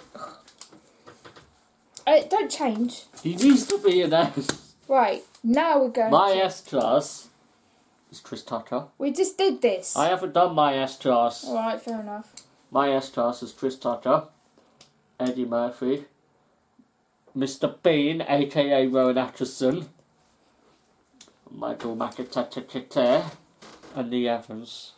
S2: don't change.
S1: He needs to be an S.
S2: Right, now we're going
S1: My
S2: to...
S1: S class is Chris Tucker.
S2: We just did this.
S1: I haven't done my S class.
S2: Alright, fair enough.
S1: My S class is Chris Tucker, Eddie Murphy, Mr. Bean, aka Rowan Atkinson, Michael McIntyre, and Lee Evans.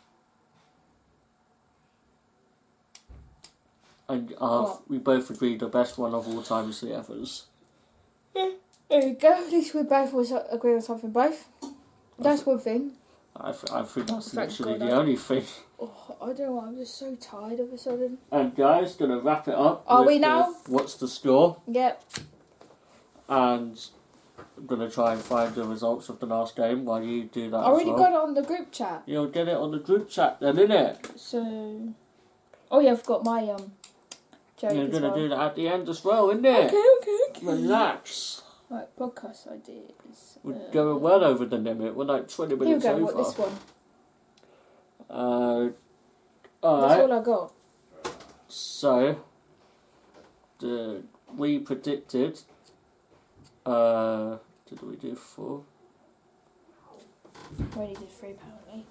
S1: And we both agree the best one of all time is Lee Evans.
S2: Yeah, there we go. At least we both agree on something, both. That's one thing.
S1: I think that's
S2: Thank
S1: literally
S2: God
S1: the only thing.
S2: Oh, I don't know, I'm just so tired of a sudden.
S1: And guys, gonna wrap it up.
S2: Are
S1: with
S2: we now?
S1: What's the score?
S2: Yep.
S1: And I'm gonna try and find the results of the last game while you do that.
S2: I already
S1: as well.
S2: got it on the group chat.
S1: You'll get it on the group chat then, innit?
S2: So... Oh yeah, I've got my joke
S1: You're
S2: as
S1: gonna
S2: well.
S1: do that at the end as well, innit?
S2: Okay.
S1: Relax.
S2: Right, podcast ideas.
S1: We're going well over the limit. We're like 20
S2: Here we
S1: minutes
S2: go,
S1: over.
S2: what, this one?
S1: Alright.
S2: That's all I got.
S1: So, we predicted. Did we do 4?
S2: We only did 3 apparently.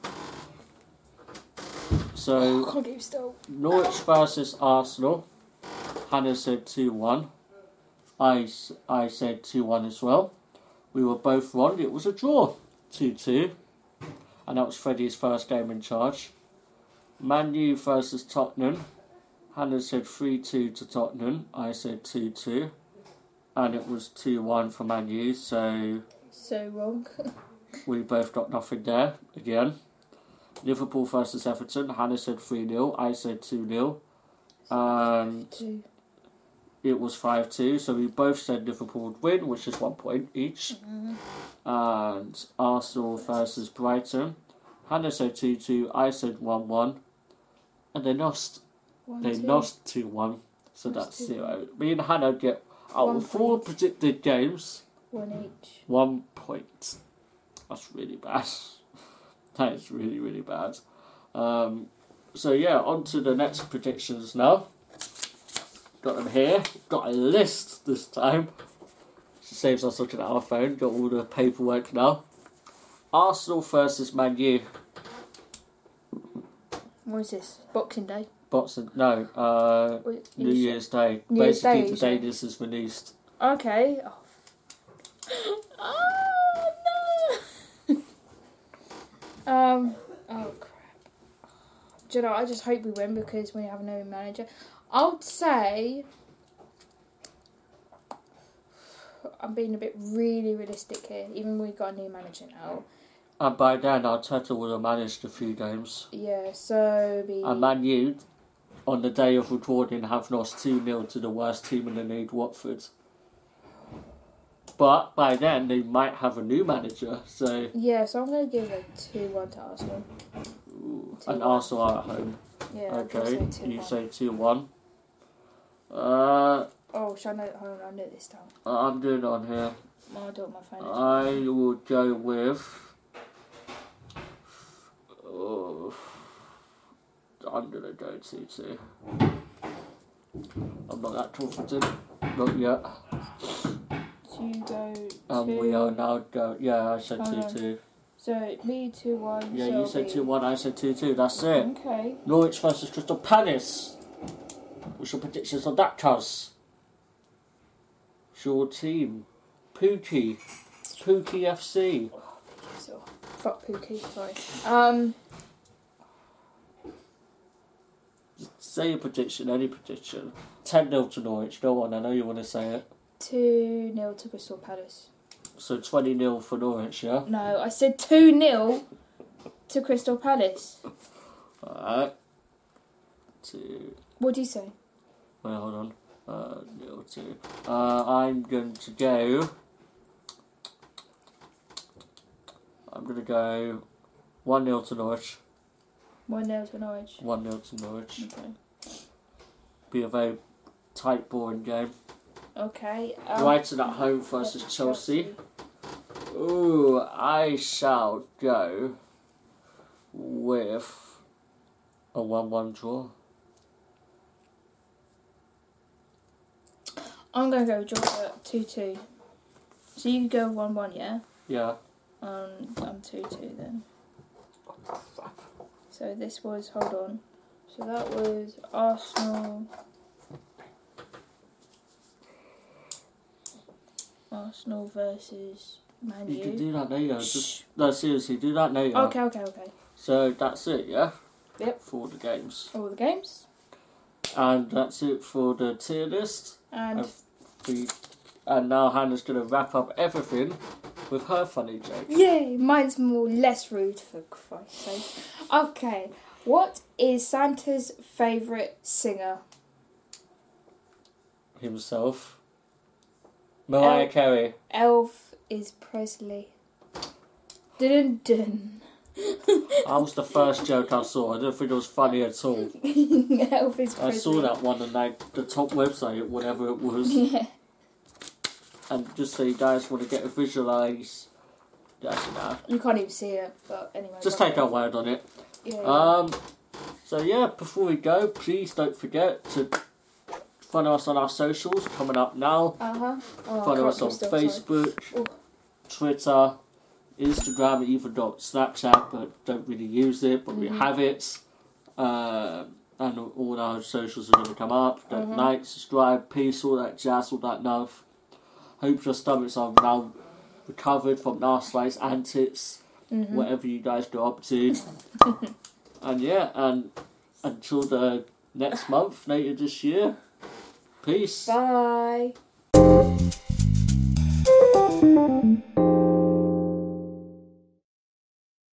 S1: So,
S2: I can't get you still.
S1: Norwich versus Arsenal. Hannah said 2-1. I said 2-1 as well. We were both wrong. It was a draw. 2-2. And that was Freddie's first game in charge. Man U versus Tottenham. Hannah said 3-2 to Tottenham. I said 2-2. And it was 2-1 for Man U, so
S2: wrong.
S1: we both got nothing there again. Liverpool versus Everton. Hannah said 3-0. I said 2-0. And
S2: 2.
S1: it was 5-2. So we both said Liverpool would win, which is 1 point each. And Arsenal versus Brighton. Hannah said 2-2. I said 1-1. And they lost. They lost 2-1. So that's 0. Me and Hannah get out of 4 predicted games.
S2: 1 each.
S1: 1 point. That's really bad. That is really, really bad. So yeah, on to the next predictions now. Got them here. Got a list this time. Saves us looking at our phone. Got all the paperwork now. Arsenal versus Man U.
S2: What is this? Boxing Day?
S1: New Year's Day.
S2: New Year's
S1: Basically,
S2: Day,
S1: the day this is released.
S2: Okay. Oh crap. Do you know, I just hope we win because we have no manager. I would say, I'm being a bit really realistic here, even we got a new manager now.
S1: And by then, Arteta would have managed a few games.
S2: Yeah, so
S1: And Man U, on the day of recording, have lost 2-0 to the worst team in the league, Watford. But by then, they might have a new manager, so...
S2: Yeah, so I'm going to give a 2-1 to Arsenal.
S1: And Arsenal are at home.
S2: Yeah,
S1: Okay, you say 2-1.
S2: Oh, shall I know? Hold on, I'll do it this time.
S1: I'm doing it on here.
S2: I'll do it on my phone.
S1: I will go with... I'm going to go 2-2. I'm not that confident. Not yet.
S2: So you go 2.
S1: We are now go. Yeah, I said 2-2.
S2: So me 2-1.
S1: Yeah, you said 2-1, I said 2-2. That's it.
S2: Okay.
S1: Norwich versus Crystal Palace. What's your predictions on that, cuz? It's your team. Pookie. Pookie FC.
S2: So, fuck Pookie, sorry.
S1: Say your prediction, any prediction. 10-0 to Norwich. Go on, I know you want to say it.
S2: 2-0 to Crystal Palace.
S1: So 20-0 for Norwich, yeah?
S2: No, I said 2-0 to Crystal Palace.
S1: Alright.
S2: What do you say?
S1: Wait, hold on. 0-2. I'm going to go... I'm going to go 1-0 to Norwich.
S2: 1-0 to Norwich.
S1: 1-0 to Norwich.
S2: Okay.
S1: Be a very tight, boring game.
S2: Okay.
S1: Brighton at home versus Chelsea. Ooh, I shall go with a 1-1 draw.
S2: I'm going to go draw at 2-2. So you go 1-1, yeah?
S1: Yeah.
S2: I'm 2-2 then. So this was, hold on. So that was Arsenal versus Man U.
S1: You can do that now, no, seriously, do that now.
S2: Okay.
S1: So that's it, yeah?
S2: Yep.
S1: For the games.
S2: All the games.
S1: And that's it for the tier list.
S2: And
S1: And now Hannah's going to wrap up everything with her funny joke.
S2: yay, mine's less rude, for Christ's sake. Okay, what is Santa's favourite singer?
S1: Himself. Mariah Carey.
S2: Elf is Presley. Dun dun.
S1: That was the first joke I saw. I don't think it was funny at all.
S2: Elf is Presley.
S1: I saw that one on like the top website, whatever it was.
S2: Yeah.
S1: And just so you guys want to get a visualise. Actually, nah.
S2: You can't even see it, but anyway.
S1: Just take our word on it.
S2: Yeah.
S1: So yeah, before we go, please don't forget to follow us on our socials coming up now. Follow us on Facebook, Twitter, Instagram, even not Snapchat, but don't really use it, but we have it. And all our socials are going to come up. Don't like, subscribe, peace, all that jazz, all that love. Hope your stomachs are now recovered from last night's antics, whatever you guys got up to. And yeah, and until the next month, later this year. Peace.
S2: Bye.